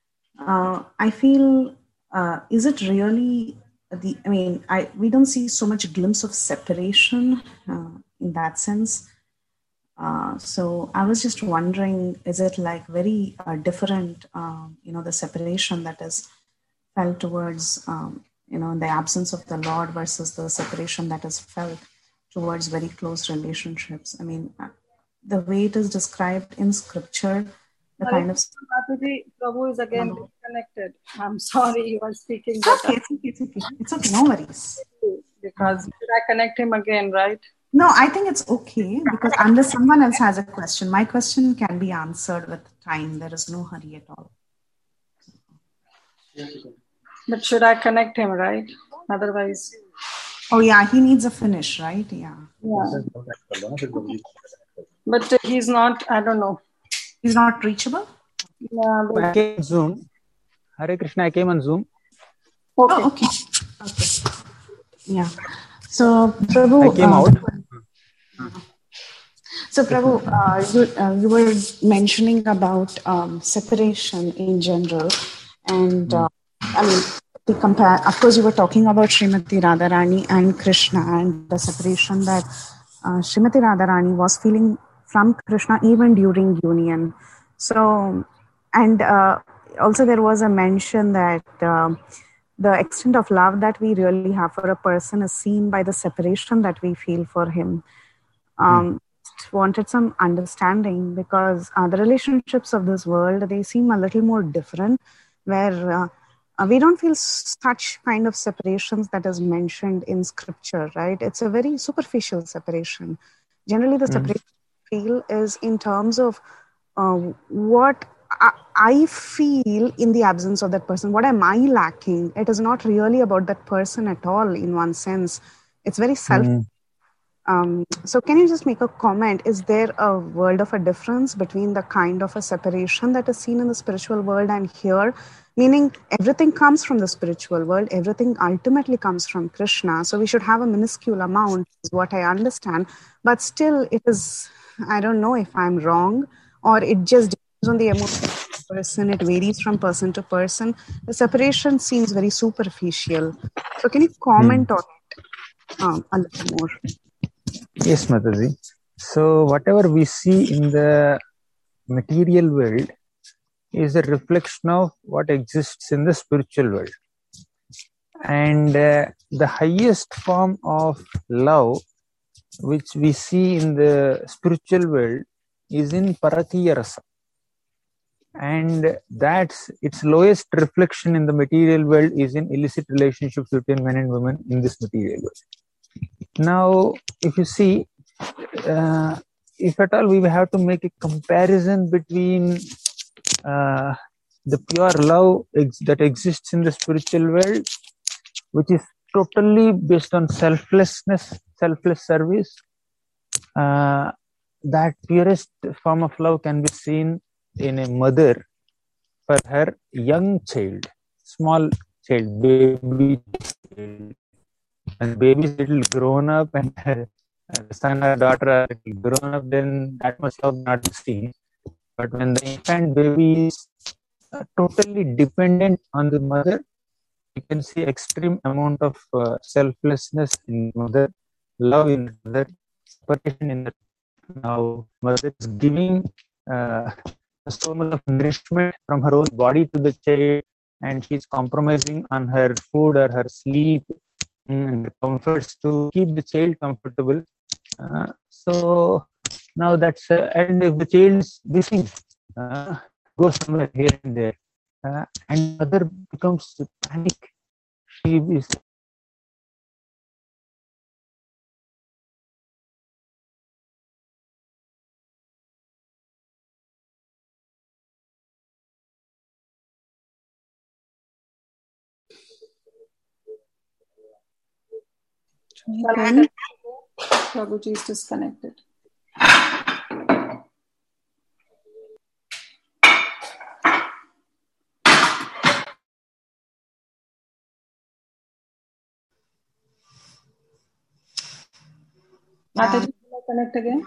uh, I feel, uh, is it really the, I mean, I we don't see so much glimpse of separation uh, in that sense. Uh, so I was just wondering, is it like very uh, different, um, you know, the separation that is felt towards, um, you know, in the absence of the Lord versus the separation that is felt towards very close relationships? I mean, uh, the way it is described in scripture, the Sorry, kind of... Mataji, Prabhu is again No. disconnected. I'm sorry, you are speaking. It's okay, it's okay, it's okay. It's okay, no worries. Because should I connect him again, right? No, I think it's okay, because unless someone else has a question, my question can be answered with time. There is no hurry at all. But should I connect him, right? Otherwise. Oh yeah, he needs a finish, right? Yeah. Yeah. But uh, he's not, I don't know. He's not reachable? Yeah, but... I came on Zoom. Hare Krishna, I came on Zoom. Okay. Oh, okay. Okay. Yeah. So, Prabhu... I came uh, out. So, Prabhu, uh, you, uh, you were mentioning about um, separation in general. And, uh, I mean, the compare, of course, you were talking about Srimati Radharani and Krishna and the separation that uh, Srimati Radharani was feeling from Krishna even during union. So, and uh, also there was a mention that uh, the extent of love that we really have for a person is seen by the separation that we feel for him. Um, just wanted some understanding, because uh, the relationships of this world, they seem a little more different, where uh, uh, we don't feel such kind of separations that is mentioned in scripture, right? It's a very superficial separation. Generally, the mm. separation we feel is in terms of uh, what I, I feel in the absence of that person. What am I lacking? It is not really about that person at all in one sense. It's very self. Mm. Um, so can you just make a comment? Is there a world of a difference between the kind of a separation that is seen in the spiritual world and here? Meaning everything comes from the spiritual world. Everything ultimately comes from Krishna. So we should have a minuscule amount is what I understand. But still it is, I don't know if I'm wrong, or it just depends on the emotion of the person. It varies from person to person. The separation seems very superficial. So can you comment hmm. on it um, a little more? Yes, Mataji. So whatever we see in the material world is a reflection of what exists in the spiritual world. And uh, the highest form of love which we see in the spiritual world is in Parakiya Rasa. And that's its lowest reflection in the material world is in illicit relationships between men and women in this material world. Now, if you see, uh, if at all we have to make a comparison between uh, the pure love ex- that exists in the spiritual world, which is totally based on selflessness, selfless service, uh, that purest form of love can be seen in a mother for her young child, small child, baby child. And the baby is little grown up and her son or daughter are little grown up, then that much love not seen. But when the infant baby is uh, totally dependent on the mother, you can see extreme amount of uh, selflessness in mother, love in mother, separation in the now mother is giving uh, so much of nourishment from her own body to the child, and she's compromising on her food or her sleep and comforts to keep the child comfortable. Uh, so now that's uh, and if the child is missing, uh, go somewhere here and there, uh, and mother becomes panic. She is Prabhuji is disconnected. Mataji, will I connect again?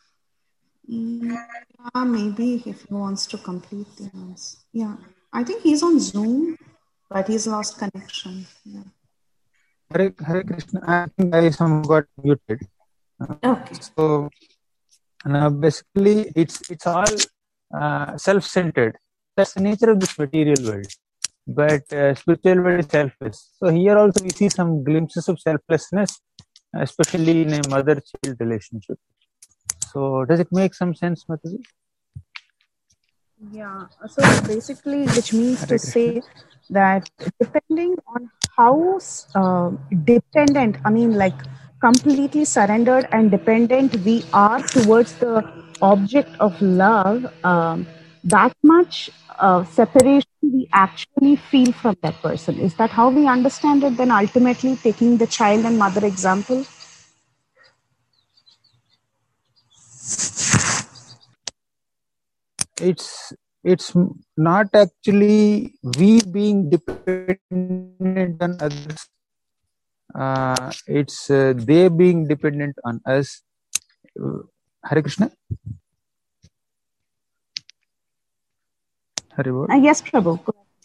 Yeah, maybe if he wants to complete the answer. Yeah, I think he's on Zoom, but he's lost connection. Yeah. Hare, Hare Krishna. I think I some got muted. Uh, okay. So now basically, it's it's all uh, self-centered. That's the nature of this material world. But uh, spiritual world is selfless. So here also we see some glimpses of selflessness, especially in a mother-child relationship. So does it make some sense, Mataji? Yeah. So basically, which means to say that depending on how uh, dependent, I mean, like completely surrendered and dependent we are towards the object of love, um, that much uh, separation we actually feel from that person. Is that how we understand it then, ultimately taking the child and mother example? It's it's not actually we being dependent on others. Uh, it's uh, they being dependent on us. Uh, Hare Krishna. Hare Bol. Uh, yes, Prabhu.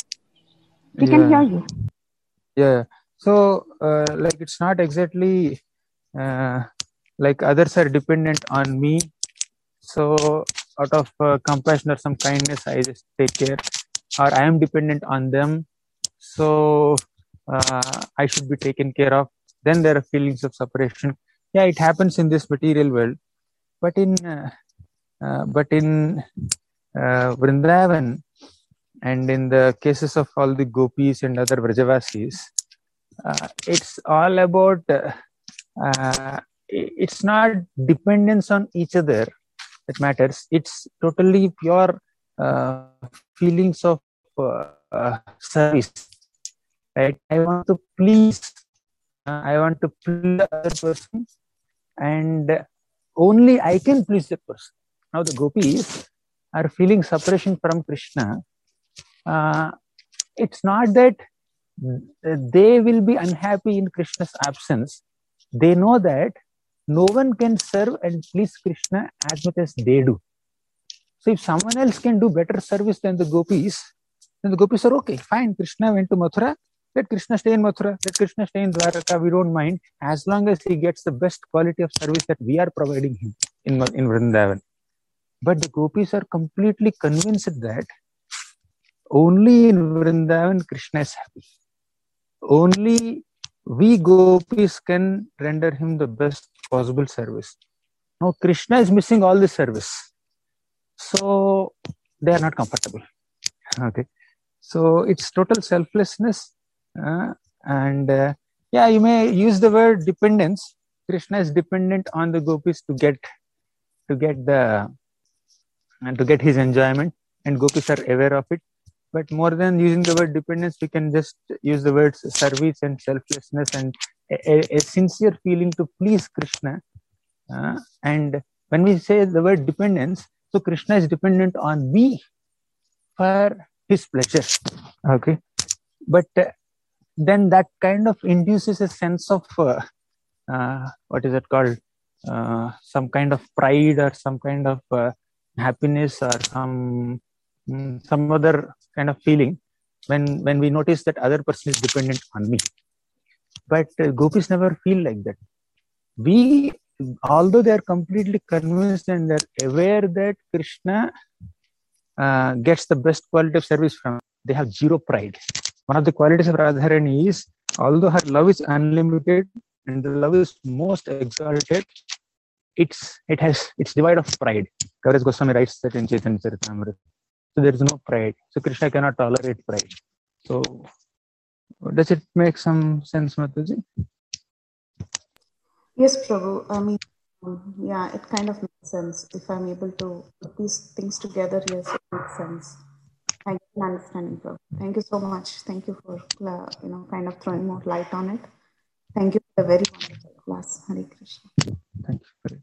We yeah. can hear you. Yeah. So, uh, like, it's not exactly uh, like others are dependent on me. So, out of uh, compassion or some kindness, I just take care. Or I am dependent on them. So, uh, I should be taken care of. Then there are feelings of separation. Yeah, it happens in this material world. But in uh, uh, but in uh, Vrindavan, and in the cases of all the gopis and other Vrajavasis, uh, it's all about, uh, uh, it's not dependence on each other that matters. It's totally pure uh, feelings of uh, uh, service. Right? I want to please, uh, I want to please the other person, and only I can please the person. Now the gopis are feeling separation from Krishna. Uh, it's not that they will be unhappy in Krishna's absence. They know that no one can serve and please Krishna as much as they do. So if someone else can do better service than the gopis, then the gopis are okay, fine. Krishna went to Mathura, let Krishna stay in Mathura, let Krishna stay in Dwaraka, we don't mind, as long as he gets the best quality of service that we are providing him in, in Vrindavan. But the gopis are completely convinced that only in Vrindavan Krishna is happy. Only we gopis can render him the best possible service. Now Krishna is missing all this service. So they are not comfortable. Okay. So it's total selflessness. Uh, and uh, yeah, you may use the word dependence. Krishna is dependent on the gopis to get to get the and to get his enjoyment, and gopis are aware of it. But more than using the word dependence, we can just use the words service and selflessness and a, a, a sincere feeling to please Krishna. Uh, and when we say the word dependence, so Krishna is dependent on me for his pleasure. Okay, but uh, then that kind of induces a sense of uh, uh, what is it called? Uh, some kind of pride or some kind of uh, happiness or some mm, some other kind of feeling when when we notice that other person is dependent on me. But uh, gopis never feel like that. We, although they are completely convinced and they're aware that Krishna uh, gets the best quality of service from, they have zero pride. One of the qualities of Radharani is, although her love is unlimited and the love is most exalted, it's it has it's devoid of pride. Kaviraj Goswami writes that in Chaitanya Charitamrita. So there is no pride. So Krishna cannot tolerate pride. So does it make some sense, Mataji? Yes, Prabhu. I mean, um, yeah, it kind of makes sense. If I'm able to put these things together, yes, it makes sense. I can understand, Prabhu. Thank you so much. Thank you for uh, you know kind of throwing more light on it. Thank you for a very wonderful class. Hare Krishna. Thank you.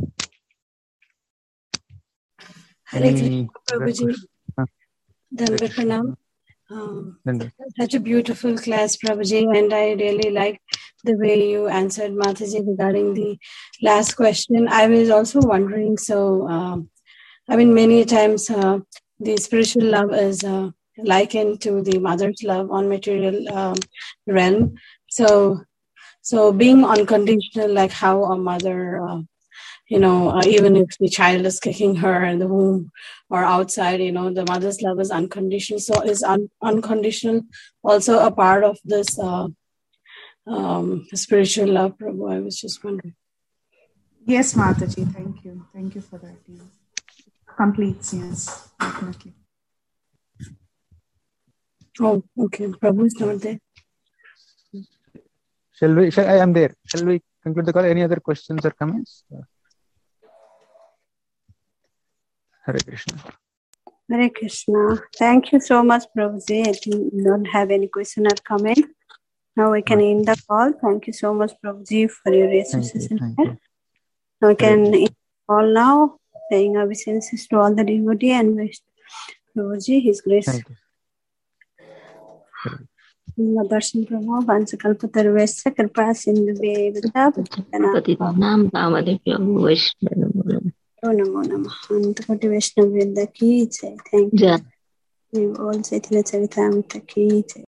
Hare Krishna, Prabhuji. Dandavat Pranam. Um, such a beautiful class, Prabhuji, and I really like the way you answered Mataji regarding the last question. I was also wondering, so um, I mean, many times uh, the spiritual love is uh, likened to the mother's love on material um, realm. So, so being unconditional, like how a mother, uh, you know, uh, even if the child is kicking her in the womb or outside, you know, the mother's love is unconditional. So is un- unconditional also a part of this uh, um, spiritual love, Prabhu? I was just wondering. Yes, Mataji. Thank you. Thank you for that. Yes. Completes, yes, definitely. Oh, okay. Prabhu is not there. Shall we? Shall, I am there. Shall we conclude the call? Any other questions or comments? Hare Krishna. Hare Krishna. Thank you so much, Prabhuji. I think we don't have any question or comment. Now we can end the call. Thank you so much, Prabhuji, for your resources and help. Now we can end the call now, paying obeisances to all the devotee and wish Prabhuji His grace. Darshan Prabhu, Vansakalpatarvesya, Kripa Sindhubhevita, Patitanam Tamadevya Vaishnava. Oh, Namo Namah. Antakoti Vaishnava Vrinda ki jai. Thank you. We all Chaitanya Charitamrita ki jai.